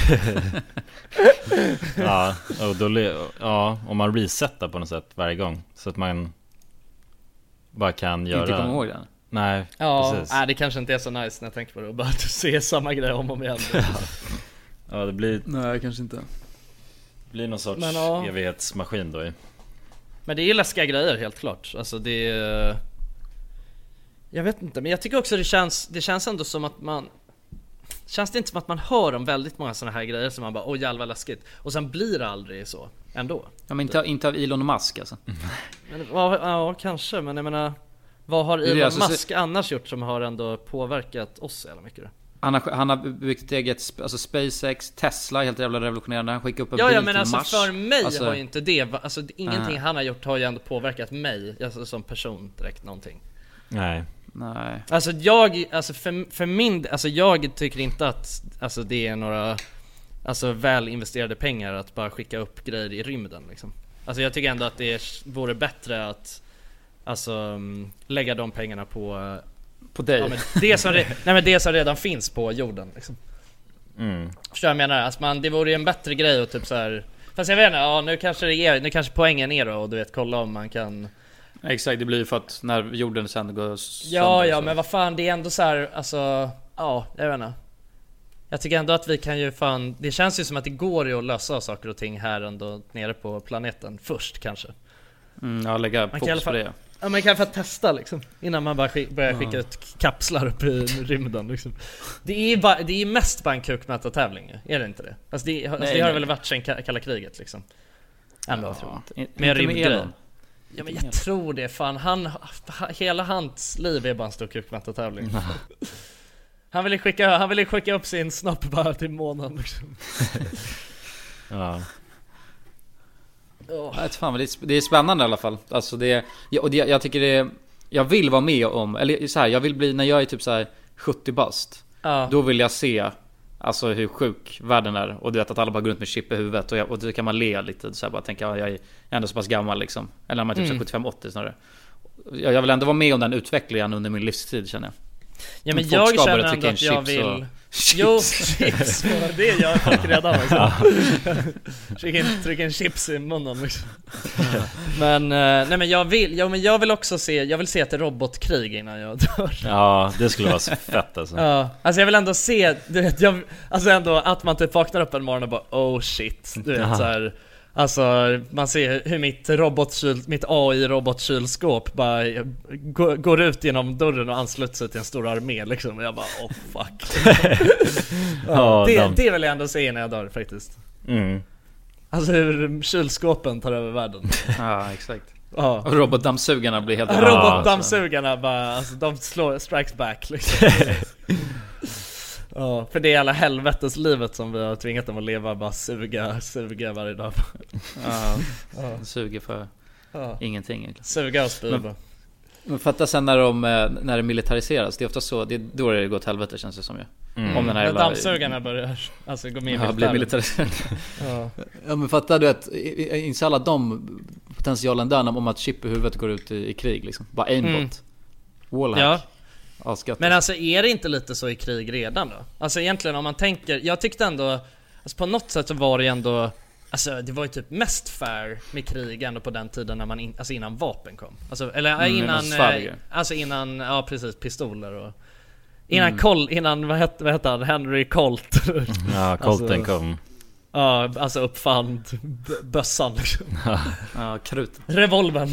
Om man resetar på något sätt varje gång, så att man bara kan göra... Inte komma ihåg den. Nej, precis. Nej, det kanske inte är så nice när jag tänker på det. Bara att se samma grej om och igen. Ja, det blir... Nej, kanske inte. Det blir någon sorts evighetsmaskin då. Men det är läskiga grejer, helt klart. Alltså det är... Jag vet inte, men jag tycker också det känns ändå som att man... Känns det inte som att man hör om väldigt många sådana här grejer som man bara, jävlar läskigt. Och sen blir det aldrig så ändå. Ja, men inte av Elon Musk alltså. Men, ja, kanske, men jag menar, vad har Elon Musk annars gjort som har ändå påverkat oss jävla mycket då? Han har byggt ett eget, alltså SpaceX, Tesla, helt jävla revolutionerande. Han skickar upp en bil men till alltså Mars. För mig har ju inte det, alltså ingenting han har gjort har ju ändå påverkat mig, alltså som person direkt någonting. Nej. Alltså för min, alltså jag tycker inte att alltså det är några alltså väl investerade pengar att bara skicka upp grejer i rymden liksom. Alltså jag tycker ändå att det vore bättre att alltså lägga de pengarna på dig. Ja, men det som redan finns på jorden liksom. Förstår jag menar, alltså det vore ju en bättre grej och typ så här. Fast jag vet inte, nu kanske poängen är då, och du vet, kolla om man kan. Exakt, det blir ju för att när jorden sen går sönder. Ja, men vad fan, det är ändå så här, alltså, jag vet inte. Jag tycker ändå att vi kan ju fan, det känns ju som att det går ju att lösa saker och ting här ändå nere på planeten först kanske. Lägga fokus på det. Ja, man kan få testa liksom, innan man bara börjar skicka ut kapslar upp i rymden liksom. Det är mest bara en kukmätartävling, är det inte det? Alltså det har väl varit sen kalla kriget liksom. Ändå. Med rymdgrej. Ja, men jag tror det, fan. Hela hans liv är bara en stor kukmätartävling. Han ville skicka upp sin snopp bara till månen liksom. Det är spännande i alla fall. Alltså jag tycker jag vill vara med om, eller så här, jag vill bli, när jag är typ så här 70 bast. Då vill jag se alltså hur sjuk världen är, och du vet att alla bara går runt med chip i huvudet, och då kan man le lite så här, bara tänka jag är ändå så pass gammal liksom, eller när man är typ 75-80 snarare. Jag vill ändå vara med om den utvecklingen under min livstid, känner jag. Ja, men jag känner ändå att jag vill... Chips, det är jag folk redan liksom. Tryck in chips i munnen liksom. Men jag vill också se ett robotkrig innan jag dör. Ja, det skulle vara så fett alltså. Ja, alltså jag vill ändå se, du vet, alltså ändå att man typ vaknar upp en morgon och bara oh shit, du vet så här. Alltså man ser hur mitt AI-robotkylskåp bara går ut genom dörren och ansluter sig till en stor armé liksom. Och jag bara fuck. Det vill jag ändå se när jag dör faktiskt. Alltså hur kylskåpen tar över världen. Ja, exakt. Ja. Och robotdammsugarna blir helt... Robotdammsugarna bara, alltså de slår strikes back liksom. Ja, för det är alla helvetes livet som vi har tvingat dem att leva, bara suga varje dag. Ja. Suger för ingenting egentligen. Suga och spyr. Men fatta sen när det militariseras, det är ofta så, då är det gått helvete känns det som ju. Om den här jävla... dammsugarna börjar alltså gå med i blir militariserade. Ja men fatta du att inse alla de potentialen där om att chip i huvudet går ut i krig liksom. Bara aimbot. Wallhack. Ja. Men alltså är det inte lite så i krig redan då? Alltså egentligen om man tänker, jag tyckte ändå alltså på något sätt så var det ändå, alltså det var ju typ mest fair med krig ändå på den tiden när man alltså innan vapen kom. Alltså eller innan ja precis, pistoler och innan vad hette han? Henry Colt. Ja, Colten kom. Ja, alltså uppfann bössan liksom. Ja, krut. Revolvern.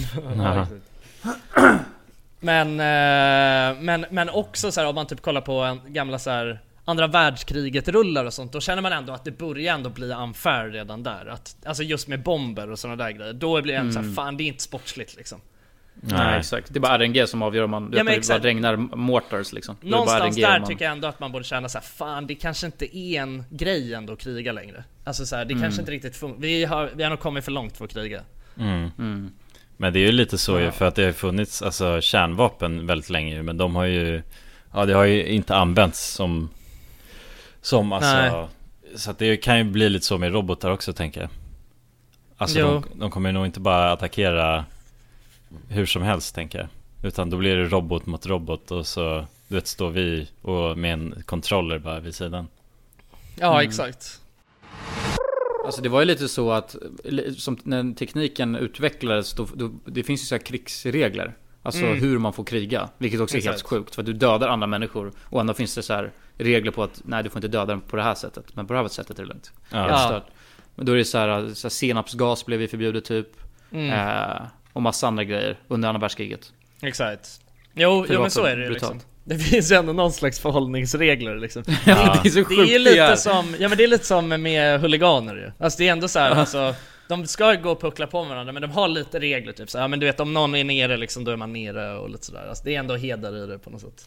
Men också så här, om man typ kollar på en gamla så här andra världskriget rullar och sånt, då känner man ändå att det börjar ändå bli unfair redan där, att alltså just med bomber och såna där grejer, då blir det så här, fan det är inte sportsligt liksom. Nej, exakt. Det är bara RNG som avgör om man bara regnar mortars liksom. Någonstans där tycker jag ändå att man borde känna så här, fan det kanske inte är en grej ändå att kriga längre. Alltså så här, det kanske inte riktigt vi har nog kommit för långt för att kriga. Men det är ju lite så ju, för att det har funnits alltså kärnvapen väldigt länge, men de har ju det har ju inte använts som alltså, så att det kan ju bli lite så med robotar också, tänker jag. Alltså de kommer nog inte bara attackera hur som helst, tänker jag, utan då blir det robot mot robot, och så du vet, står vi och med en controller bara vid sidan. Ja, exakt. Alltså det var ju lite så att som när tekniken utvecklades då det finns ju så här krigsregler. Alltså hur man får kriga, vilket också är helt sjukt, för att du dödar andra människor och ändå finns det så här regler på att nej, du får inte döda dem på det här sättet, men på det här sättet är det lugnt. Men då är det så här senapsgas blev ju förbjudet typ. Och massa andra grejer under andra världskriget. Exakt. Jo men så är det liksom. Det finns ju ändå någon slags förhållningsregler liksom. Det är så sjukt. Det är lite som, men det är lite som med huliganer ju. Alltså det är ändå så här, alltså de ska gå och puckla på varandra, men de har lite regler typ så här, men du vet om någon är nere liksom, då är man nere och lite sådär. Alltså det är ändå heder i det på något sätt.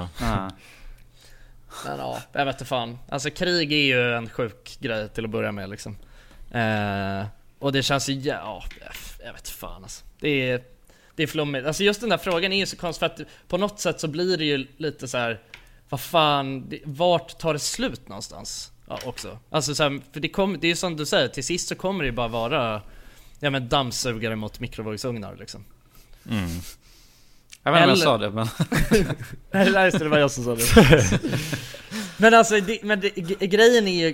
Men jag vet inte fan. Alltså krig är ju en sjuk grej till att börja med liksom. Och det känns ju, jag vet fan alltså. Det är flummigt. Alltså just den där frågan är ju så konstig, för att på något sätt så blir det ju lite så här, vad fan, vart tar det slut någonstans? Ja, också. Alltså så här, för det är ju som du säger, till sist så kommer det ju bara vara dammsugare mot mikrovågsugnar liksom. Jag vet inte om jag sa det, men nej, det var jag som sa det. Men alltså grejen är ju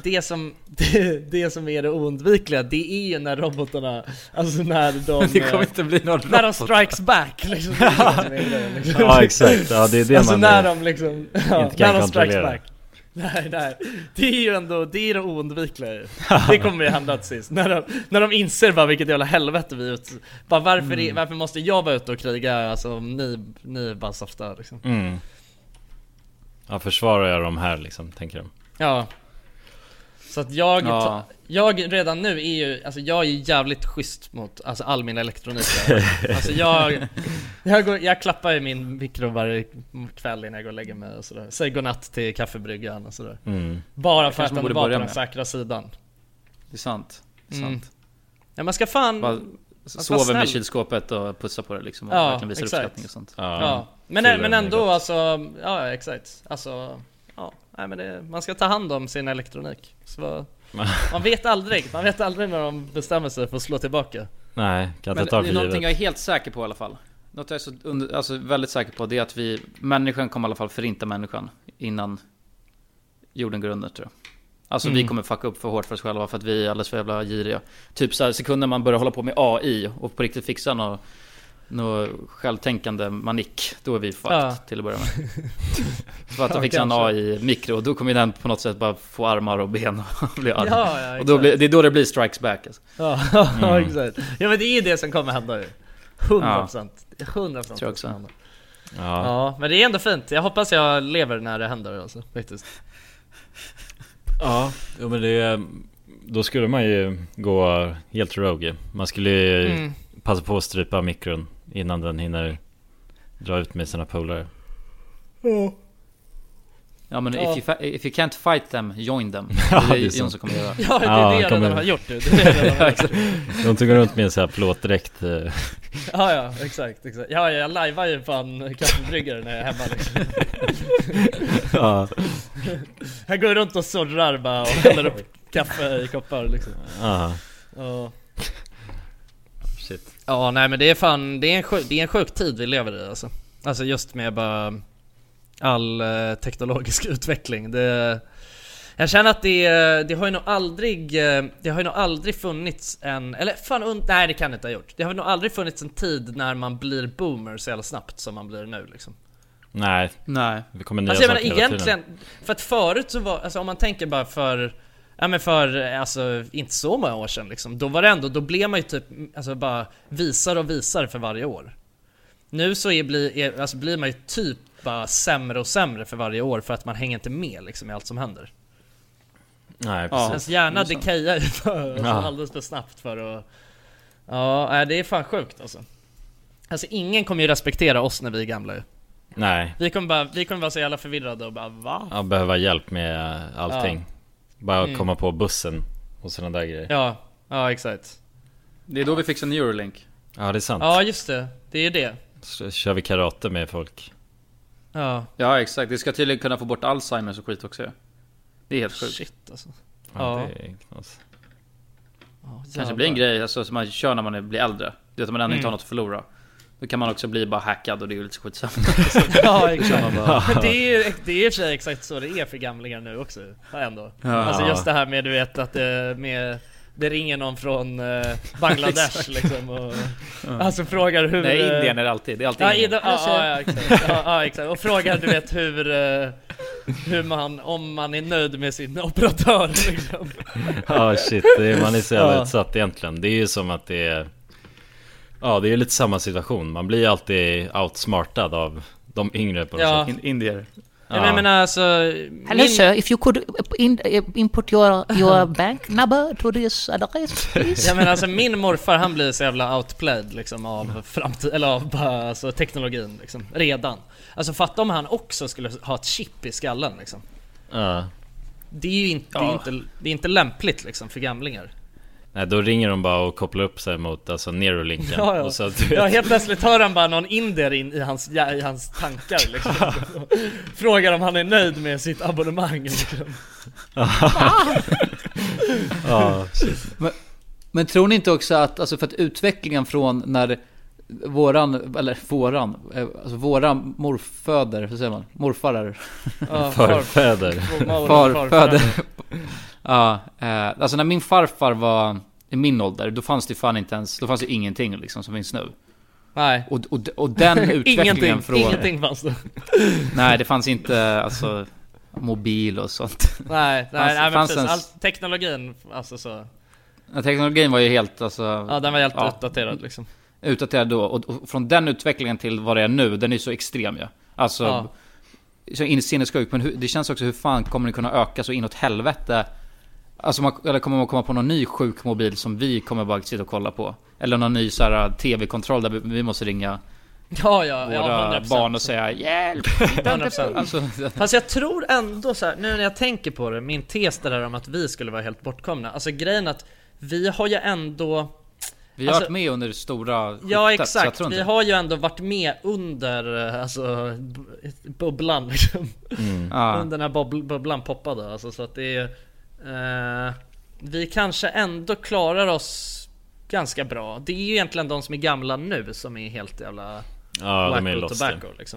det som är det oundvikliga, det är ju när robotarna, alltså när de det kommer inte bli någon när de strikes back liksom. Ja, exakt. Ja, det är det, alltså man när de liksom inte kan när de strikes kontrollera. back. Nej, det är ju ändå, det är det oundvikliga. Det kommer ju hända till sist. När de inser bara vilket jävla helvete vi är ute. Bara varför måste jag vara ute och kriga, alltså ni bara softa liksom. Ja, försvarar jag de här liksom, tänker de. Ja. Så att jag redan nu är ju, alltså jag är ju jävligt schysst mot alltså all min elektronik. Alltså jag klappar ju min mikro varje kväll innan jag går och lägger mig och sådär. Säg godnatt till kaffebryggan och sådär. Bara för att den var på den säkra sidan. Det är sant. Ja, man ska fan bara sover med kylskåpet och pussar på det liksom, och verkligen visar uppskattning och sånt. Men ändå alltså, ja exakt. Alltså nej, men man ska ta hand om sin elektronik. Så man vet aldrig när de bestämmer sig för att slå tillbaka. Nej, kan inte ta det är någonting jag är helt säker på i alla fall. Något jag är så väldigt säker på, det är att människan kommer i alla fall förinta människan innan jorden går under, tror jag. Alltså vi kommer fucka upp för hårt för oss själva, för att vi är alldeles för jävla giriga. Typ så här, sekunder man börjar hålla på med AI och på riktigt fixa något självtänkande manik, då är vi fucked till att börja med. För att de fixar en AI-mikro, då kommer den på något sätt bara få armar och ben och bli arm. Och det är då det blir strikes back alltså. Ja, exakt. Ja, men det är det som kommer hända ju. 100%. 100% tror jag också. Ja, men det är ändå fint. Jag hoppas jag lever när det händer alltså, faktiskt. Ja, men då skulle man ju gå helt rogue. Man skulle passa på att strypa mikron innan den hinner dra ut med sina polare. Ja, men if you can't fight them, join them. Ja, det är Jonsson kommer göra. Ja, det är det de har gjort nu. De tog runt med en sån här plåtdräkt. Ja, exakt. Ja, jag lajvar ju fan kaffebryggare när jag är hemma liksom. Ja. Jag går runt och surrar bara och häller upp kaffe i koppar liksom. Ja. Shit. Ja, nej men det är en sjuk tid vi lever i alltså. Alltså just med bara all teknologisk utveckling. Jag känner att det har ju nog aldrig funnits en, eller fan, nej det kan det inte ha gjort. Det har nog aldrig funnits en tid när man blir boomer så jävla snabbt som man blir nu liksom. Nej. Det kommer nya alltså, saker hela egentligen tiden. för att förut så var, alltså om man tänker bara för alltså inte så många år sedan liksom, då var det ändå, då blev man ju typ alltså bara visar för varje år. Nu så blir man ju typ bara sämre och sämre för varje år för att man hänger inte med liksom i allt som händer. Nej, precis. Ens hjärna decayerar ju alldeles för snabbt för att... Ja, det är fan sjukt alltså. Alltså ingen kommer ju respektera oss när vi är gamla ju. Nej. Vi kommer vara så jävla förvirrade och bara, va? Ja, behöva hjälp med allting. Bara komma på bussen och sådana där grejer. Ja, exakt. Det är då vi fixar Neuralink. Ja, det är sant. Ja, just det. Det är ju det. Så kör vi karate med folk. Ja, exakt. Det ska tydligen kunna få bort Alzheimer och skit också. Det är helt sjukt. Shit alltså. Ja, det är knas. Kanske blir en grej alltså, som man kör när man blir äldre. Du vet att man ändå inte har något att förlora. Då kan man också bli bara hackad och det är ju lite skitsamt. Ja, exakt. Men det är ju för sig exakt så det är för gamlingar nu också ändå. Alltså just det här med, du vet, att det ringer någon från Bangladesh liksom och alltså frågar hur... Nej, Indien är det alltid. Det är alltid exakt. Och frågar, du vet, hur man, om man är nöjd med sin operatör liksom. Ja, shit, man är så jävla utsatt egentligen. Det är ju som att det är... Ja, det är lite samma situation. Man blir alltid outsmartad av de yngre på något sätt. Indier. Ja, men jag menar alltså... Hello sir, if you could input your bank number to this address, please. Jag menar alltså, min morfar, han blir så jävla outplayed liksom av alltså teknologin liksom, redan. Alltså fatta om han också skulle ha ett chip i skallen liksom. Det är ju inte lämpligt liksom för gamlingar. Nej, då ringer de bara och kopplar upp sig mot alltså Neurolinken. Och så, helt plötsligt hör han bara någon indier in i hans tankar liksom. Frågar om han är nöjd med sitt abonnemang liksom. Men tror ni inte också att, alltså för att utvecklingen från när våra morföder, hur säger man? Morfarer. Förfäder. Alltså när min farfar var i min ålder, då fanns det fan inte ens, då fanns det ingenting liksom som finns nu. Nej. Och den utvecklingen ingenting fanns det. Nej, det fanns inte alltså mobil och sånt. Nej, men precis. All teknologin alltså så. Ja, teknologin var ju helt alltså, den var helt utdaterad liksom. Utdaterad då, och från den utvecklingen till vad det är nu, den är så extrem ju. Alltså så sinnessjukt, men det känns också, hur fan kommer det kunna öka så inåt helvete? Alltså eller kommer man komma på någon ny sjuk mobil som vi kommer bara sitta och kolla på? Eller någon ny så här tv-kontroll där vi måste ringa våra barn och säga hjälp. 100%. Alltså, fast jag tror ändå så här, nu när jag tänker på det, min tes där om att vi skulle vara helt bortkomna. Alltså grejen att vi har ju ändå... Vi har varit med under stora skiftet, ja, exakt. Vi har ju ändå varit med under alltså bubblan liksom. Under den här bubblan poppade alltså, så att det är vi kanske ändå klarar oss ganska bra. Det är ju egentligen de som är gamla nu som är helt jävla de är tobacco liksom.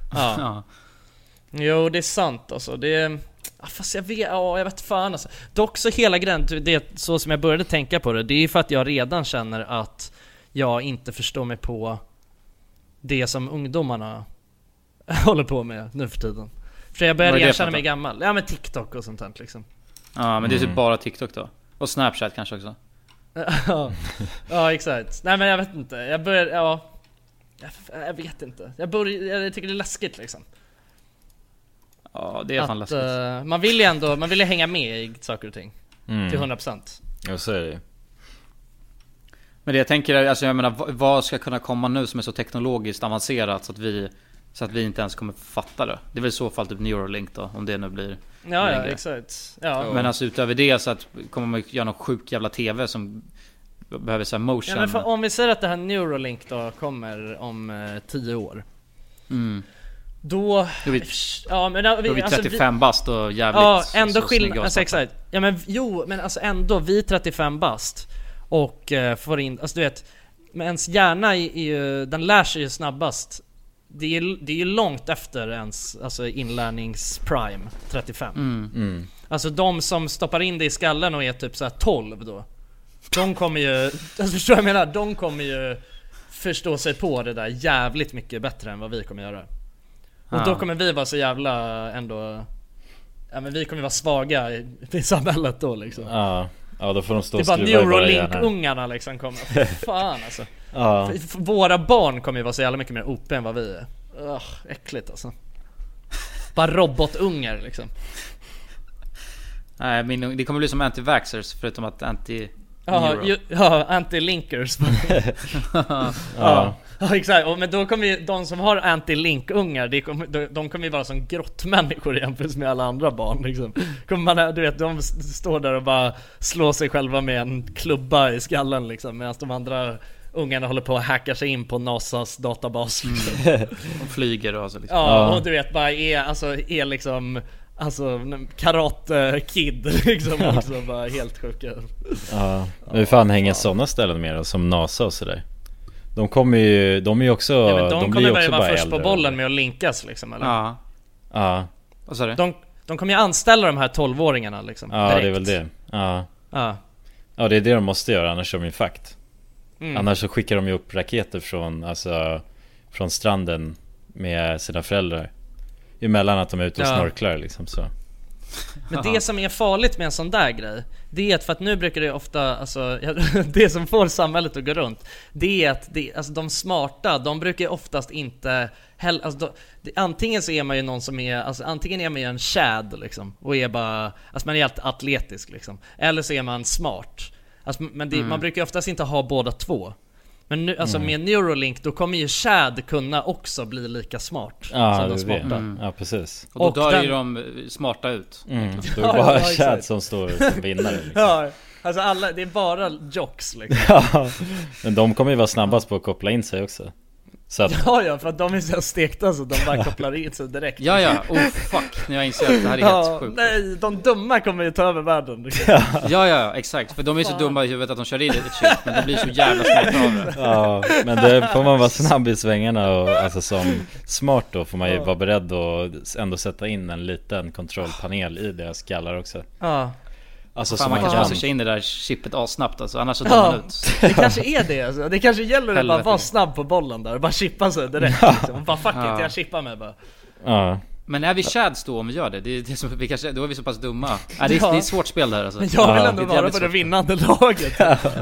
Jo, det är sant alltså. Det är... fast jag vet fan alltså. Dock så hela grejen, det är så som jag började tänka på det. Det är för att jag redan känner att jag inte förstår mig på det som ungdomarna håller på med nu för tiden. För jag börjar redan känna mig gammal. Ja, men TikTok och sånt här liksom. Ja, men det är typ bara TikTok då. Och Snapchat kanske också. Ja, exakt. Nej, men jag vet inte. Jag vet inte. Jag tycker det är läskigt liksom. Ja, det är fan läskigt. Man vill ju hänga med i saker och ting till 100%. Ja, så är det. Men det jag tänker är, alltså jag menar, vad ska kunna komma nu som är så teknologiskt avancerat så att vi inte ens kommer fatta det. Det är väl i så fall typ Neuralink då, om det nu blir Ja, exakt. Ja. Men alltså utöver det så att kommer man göra någon sjuk jävla TV som behöver så här motion. Ja, men om vi säger att det här Neuralink då kommer om 10 år. Då är vi 35 bast och jävligt. Ja, ändå skillnad, alltså exakt. Ja men men alltså ändå vi 35 bast och får in, alltså du vet, men ens hjärna är ju, den lär sig ju snabbast. Det är ju långt efter ens alltså inlärningsprime 35. Alltså de som stoppar in det i skallen och är typ så här 12 då. De kommer ju, alltså förstår jag menar, de kommer ju förstå sig på det där jävligt mycket bättre än vad vi kommer göra. Och då kommer vi vara så jävla ändå, ja men vi kommer vara svaga i samhället då liksom. Ja, då får de stå och skruva. Det är bara Neuralink-ungarna liksom kommer. Fan alltså. Våra barn kommer ju vara så jävla mycket mer OP än vad vi är. Äckligt alltså. Bara robotungar liksom. Nej, det kommer bli som anti-vaxxers förutom att anti-linkers. Ja, exakt. Men då kommer ju de som har anti-link-ungar, de kommer ju vara som grottmänniskor jämfört med alla andra barn liksom. Kommer man, du vet, de står där och bara slår sig själva med en klubba i skallen liksom, medan de andra ungarna håller på att hacka sig in på NASAs databas liksom. De flyger och så liksom. Ja, och du vet bara är liksom alltså Karate Kid liksom också bara helt sjuka. Ja, hur fan hänger sådana ställen med då, som NASA och sådär? De kommer ju, de är ju också, de kommer väl vara först på bollen med att linkas liksom, eller? Ja. Vad sa du? De kommer ju anställa de här 12-åringarna liksom. Ja, direkt. Det är väl det. Ja, det är det de måste göra, annars är de ju fakt. Annars så skickar de ju upp raketer från stranden med sina föräldrar emellan att de är ute och snorklar liksom så. Men det som är farligt med en sån där grej, det är att, för att nu brukar det ofta, alltså det som får samhället att gå runt, det är att alltså de smarta, de brukar oftast inte alltså antingen så är man ju någon som är, alltså antingen är man ju en chad liksom och är bara, alltså man är helt atletisk liksom, eller så är man smart. Alltså, men man brukar oftast inte ha båda två. Men nu, alltså med Neuralink då kommer ju Chad kunna också bli lika smart som de smarta. Ja, precis. Och då dör ju de smarta ut. Då är det bara Chad som står som vinnare liksom. Ja, alltså alla, det är bara jocks liksom. Men de kommer ju vara snabbast på att koppla in sig också. Så att... Ja, för att de är så stekta så de bara kopplar in sig direkt. Fuck, när jag inser att det här är helt sjukt. Nej, de dumma kommer ju ta över världen liksom. Ja, exakt. För de är så dumma i huvudet att de kör in ett shit, men de blir så jävla smarta av det. Ja, men det får man vara snabb i svängarna och alltså som smart då får man ju vara beredd att ändå sätta in en liten kontrollpanel i deras skallar också. Ja. Alltså fan, man kanske måste köra in det där chippet assnabbt alltså, annars så dör man ut. Det kanske är det alltså. Det kanske gäller att bara vara snabb på bollen där och bara chippa sig direkt liksom. Bara fuck it, jag chippar mig bara. Ja. Men är vi chads då om vi gör det? Det är som, vi kanske, då är vi så pass dumma. Det är ett svårt spel där alltså. Men jag vill ändå vara på det vinnande laget.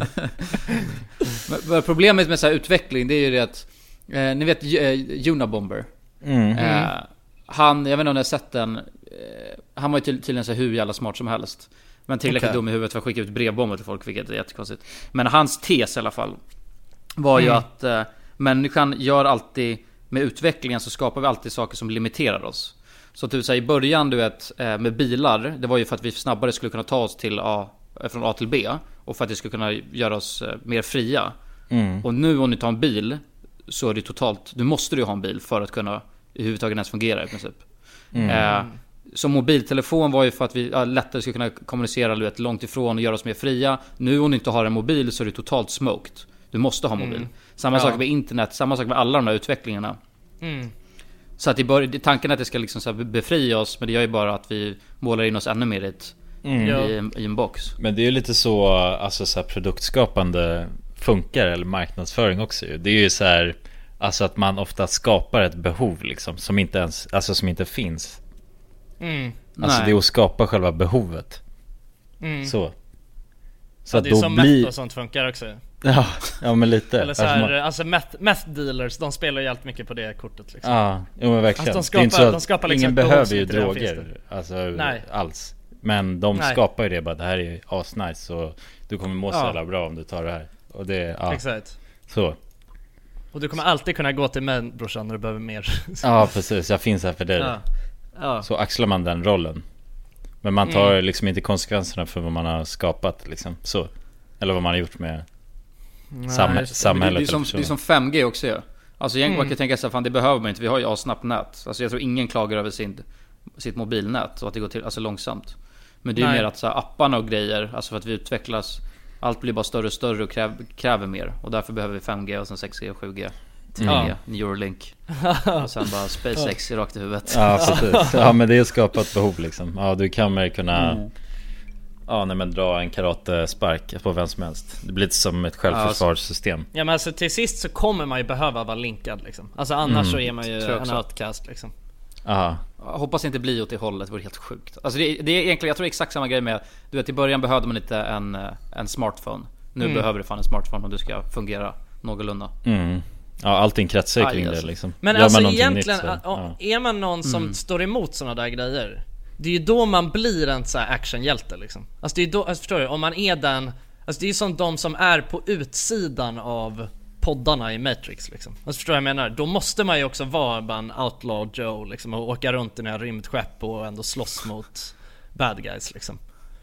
Men problemet med så här utveckling, det är ju det att ni vet Unabomber. Han, jag vet inte om ni har sett den. Han var ju tydligen så hur jävla smart som helst. Men tillräckligt dum i huvudet för att skicka ut brevbomber till folk, vilket är jättekonstigt. Men hans tes i alla fall var ju att människan gör alltid, med utvecklingen så skapar vi alltid saker som limiterar oss. Så typ så här, i början du vet med bilar, det var ju för att vi snabbare skulle kunna ta oss till från A till B, och för att det skulle kunna göra oss mer fria. Och nu om du tar en bil så är det totalt, du måste ju ha en bil för att kunna i huvudtaget ens fungera i princip. Så mobiltelefon var ju för att vi lättare ska kunna kommunicera långt ifrån och göra oss mer fria. Nu om du inte har en mobil så är det totalt smoked. Du måste ha mobil. Samma sak med internet, samma sak med alla de här utvecklingarna. Så att tanken är att det ska liksom så här befria oss, men det gör ju bara att vi målar in oss ännu mer i en box. Men det är ju lite så, alltså så här produktskapande funkar, eller marknadsföring också. Det är ju så här, alltså att man ofta skapar ett behov liksom, som inte ens, alltså som inte finns. Alltså det är att skapa själva behovet. Så att det är då som meth och sånt funkar också. Ja men lite. Eller så här, alltså meth dealers, de spelar ju allt mycket på det kortet liksom. Ja, men verkligen. Alltså de skapar liksom, ingen behöver ju droger alltså, alls. Men de skapar ju det bara, det här är asnice, så du kommer må så jävla bra om du tar det här. Och det, ja. Exakt. Så. Och du kommer alltid kunna gå till mig, brorsan, när du behöver mer. Ja, precis. Jag finns här för dig. Ja. Så axlar man den rollen. Men man tar liksom inte konsekvenserna för vad man har skapat liksom. Så. Eller vad man har gjort med samhället. Det är som 5G också ju. Alltså egentligen man kan tänka sig, fan det behöver man inte. Vi har ju snabbt nät. Alltså jag tror ingen klagar över sitt mobilnät och att det går till alltså långsamt. Men det är ju mer att så här, apparna och grejer, alltså för att vi utvecklas, allt blir bara större och större och kräver mer. Och därför behöver vi 5G och sen 6G och 7G, 10G, Neuralink och sen bara SpaceX rakt i huvudet. Ja, precis. Ja, men det är skapat behov liksom. Ja, du kan mer kunna dra en karatespark på vem som helst. Det blir lite som ett självförsvarssystem. Ja, men alltså till sist så kommer man ju behöva vara linkad liksom. Alltså annars så är man ju en outcast liksom. Aha. Jag hoppas inte bli åt det hållet, det vore helt sjukt. Alltså det är egentligen, jag tror det är exakt samma grej med, du vet i början behövde man inte en smartphone. Nu behöver du fan en smartphone om du ska fungera någorlunda. Ja, allting kretsar kring det liksom. Men alltså egentligen, är man någon som står emot såna där grejer, det är ju då man blir en så här actionhjälte liksom. Alltså det är då, alltså förstår du, om man är den, alltså det är ju som de som är på utsidan av poddarna i Matrix liksom. Alltså förstår jag menar? Då måste man ju också vara bara en outlaw Joe liksom, och åka runt i några rymdskepp och ändå slåss mot bad guys liksom.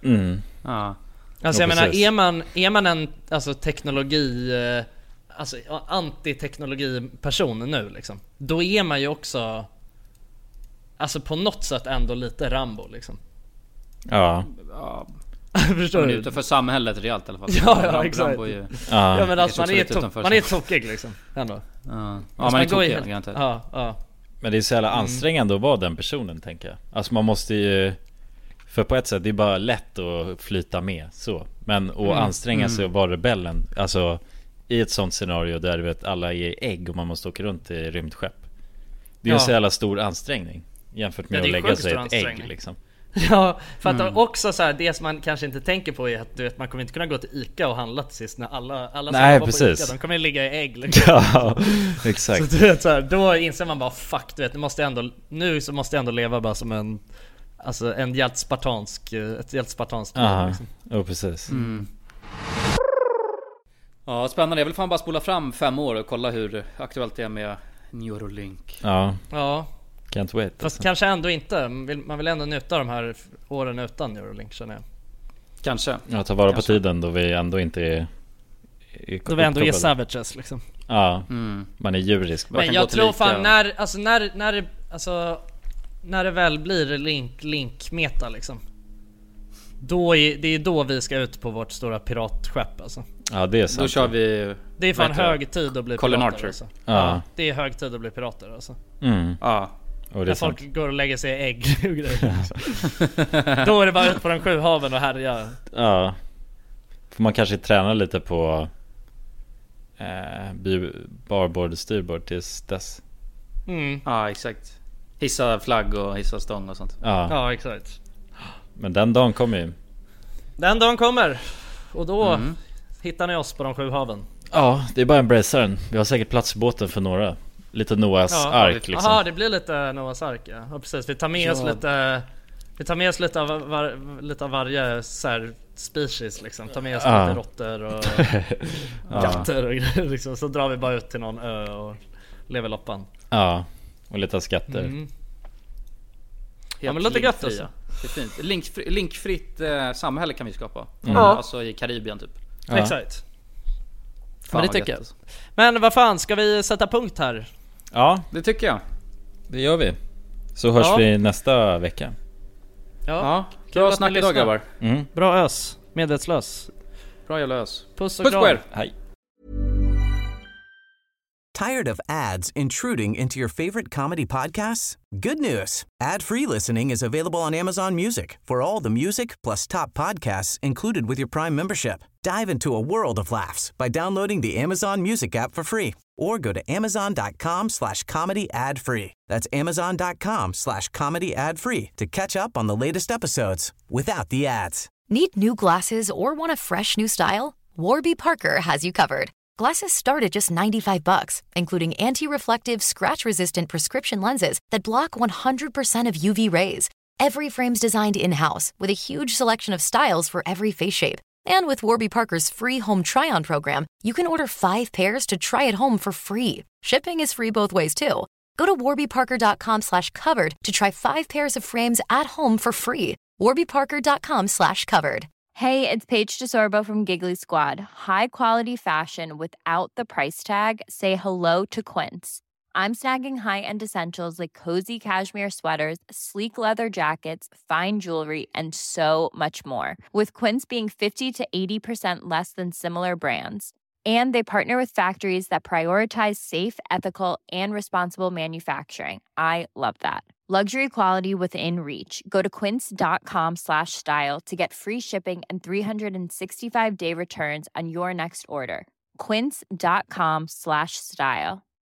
Alltså jag menar, är man en alltså teknologi, alltså antiteknologi-person nu liksom, då är man ju också alltså på något sätt ändå lite Rambo liksom. Ja. Förstår du? Utanför samhället rejält i alla fall. Ja, exakt. Rambo är ju, ja, men alltså man är tokig liksom ändå. Ja, man är tokig garanterat. Ja. Men det är så jävla ansträngande att vara den personen, tänker jag. Alltså man måste ju, för på ett sätt det är bara lätt att flyta med så. Men att anstränga sig och vara rebellen, alltså i ett sånt scenario där du vet alla är ägg och man måste åka runt i rymdskepp. Det är en så jävla stor ansträngning jämfört med att lägga sig ett ägg liksom. Ja, för att också så här, det som man kanske inte tänker på är att du vet, man kommer inte kunna gå till Ica och handla till sist när alla som Nej, var precis. på Ica, de kommer ligga i ägg liksom. Ja, exakt. Så du vet så här, då inser man bara fuck, du vet, nu så måste jag ändå leva bara som en, alltså ett helt spartanskt liv liksom. Ja, precis. Ja, spännande. Jag vill fan bara spola fram 5 år och kolla hur aktuellt det är med Neuralink. Ja. Can't wait. Fast kanske ändå inte. Man vill ändå njuta de här åren utan Neuralink, känner jag. Kanske. Ja, ta vara på tiden då vi ändå inte är då vi ändå är savages liksom. Ja, man är djurisk. Men jag tror fan när det väl blir link-meta liksom, det är då vi ska ut på vårt stora piratskepp alltså. Ja, det är sant. Då kör vi. Det är fan hög tid att bli pirater alltså. Ja, det är hög tid att bli pirater alltså. Ja. Och när folk går och lägger sig i ägg och grejer. Då är det bara ut på de 7 haven och härja. Ja. Får man kanske träna lite på barbord, styrbord tills dess. Ja, exakt. Hissa flagg och hissa stång och sånt. Ja, exakt. Men den dagen kommer ju. Den dagen kommer. Och då hittar ni oss på de 7 haven. Ja, det är bara en braceren. Vi har säkert plats i båten för några. Lite Noahs ark liksom. Jaha, det blir lite Noahs ark, ja precis. Vi tar med oss lite av varje så här species liksom. Tar med oss lite råttor och katter och grejer liksom. Så drar vi bara ut till någon ö och lever loppan. Ja, och lite skatter. Ja, men låter gött alltså. Det är fint. Linkfritt samhälle kan vi skapa. Alltså i Karibien typ. Ja. Exakt. Men det tycker jag. Men vad fan, ska vi sätta punkt här? Ja, det tycker jag. Det gör vi. Så hörs vi nästa vecka. Ja. Bra snack idag, grabbar. Bra ös. Medvetslös. Bra jävla ös. Puss och kram. Hej. Tired of ads intruding into your favorite comedy podcasts? Good news. Ad-free listening is available on Amazon Music for all the music plus top podcasts included with your Prime membership. Dive into a world of laughs by downloading the Amazon Music app for free or go to amazon.com/comedy ad-free. That's amazon.com/comedy ad-free to catch up on the latest episodes without the ads. Need new glasses or want a fresh new style? Warby Parker has you covered. Glasses start at just $95, including anti-reflective, scratch-resistant prescription lenses that block 100% of UV rays. Every frame's designed in-house with a huge selection of styles for every face shape. And with Warby Parker's free home try-on program, you can order 5 pairs to try at home for free. Shipping is free both ways, too. Go to warbyparker.com/covered to try 5 pairs of frames at home for free. warbyparker.com/covered. Hey, it's Paige DeSorbo from Giggly Squad. High quality fashion without the price tag. Say hello to Quince. I'm snagging high-end essentials like cozy cashmere sweaters, sleek leather jackets, fine jewelry, and so much more. With Quince being 50 to 80% less than similar brands. And they partner with factories that prioritize safe, ethical, and responsible manufacturing. I love that. Luxury quality within reach. Go to quince.com/style to get free shipping and 365-day returns on your next order. Quince.com/style.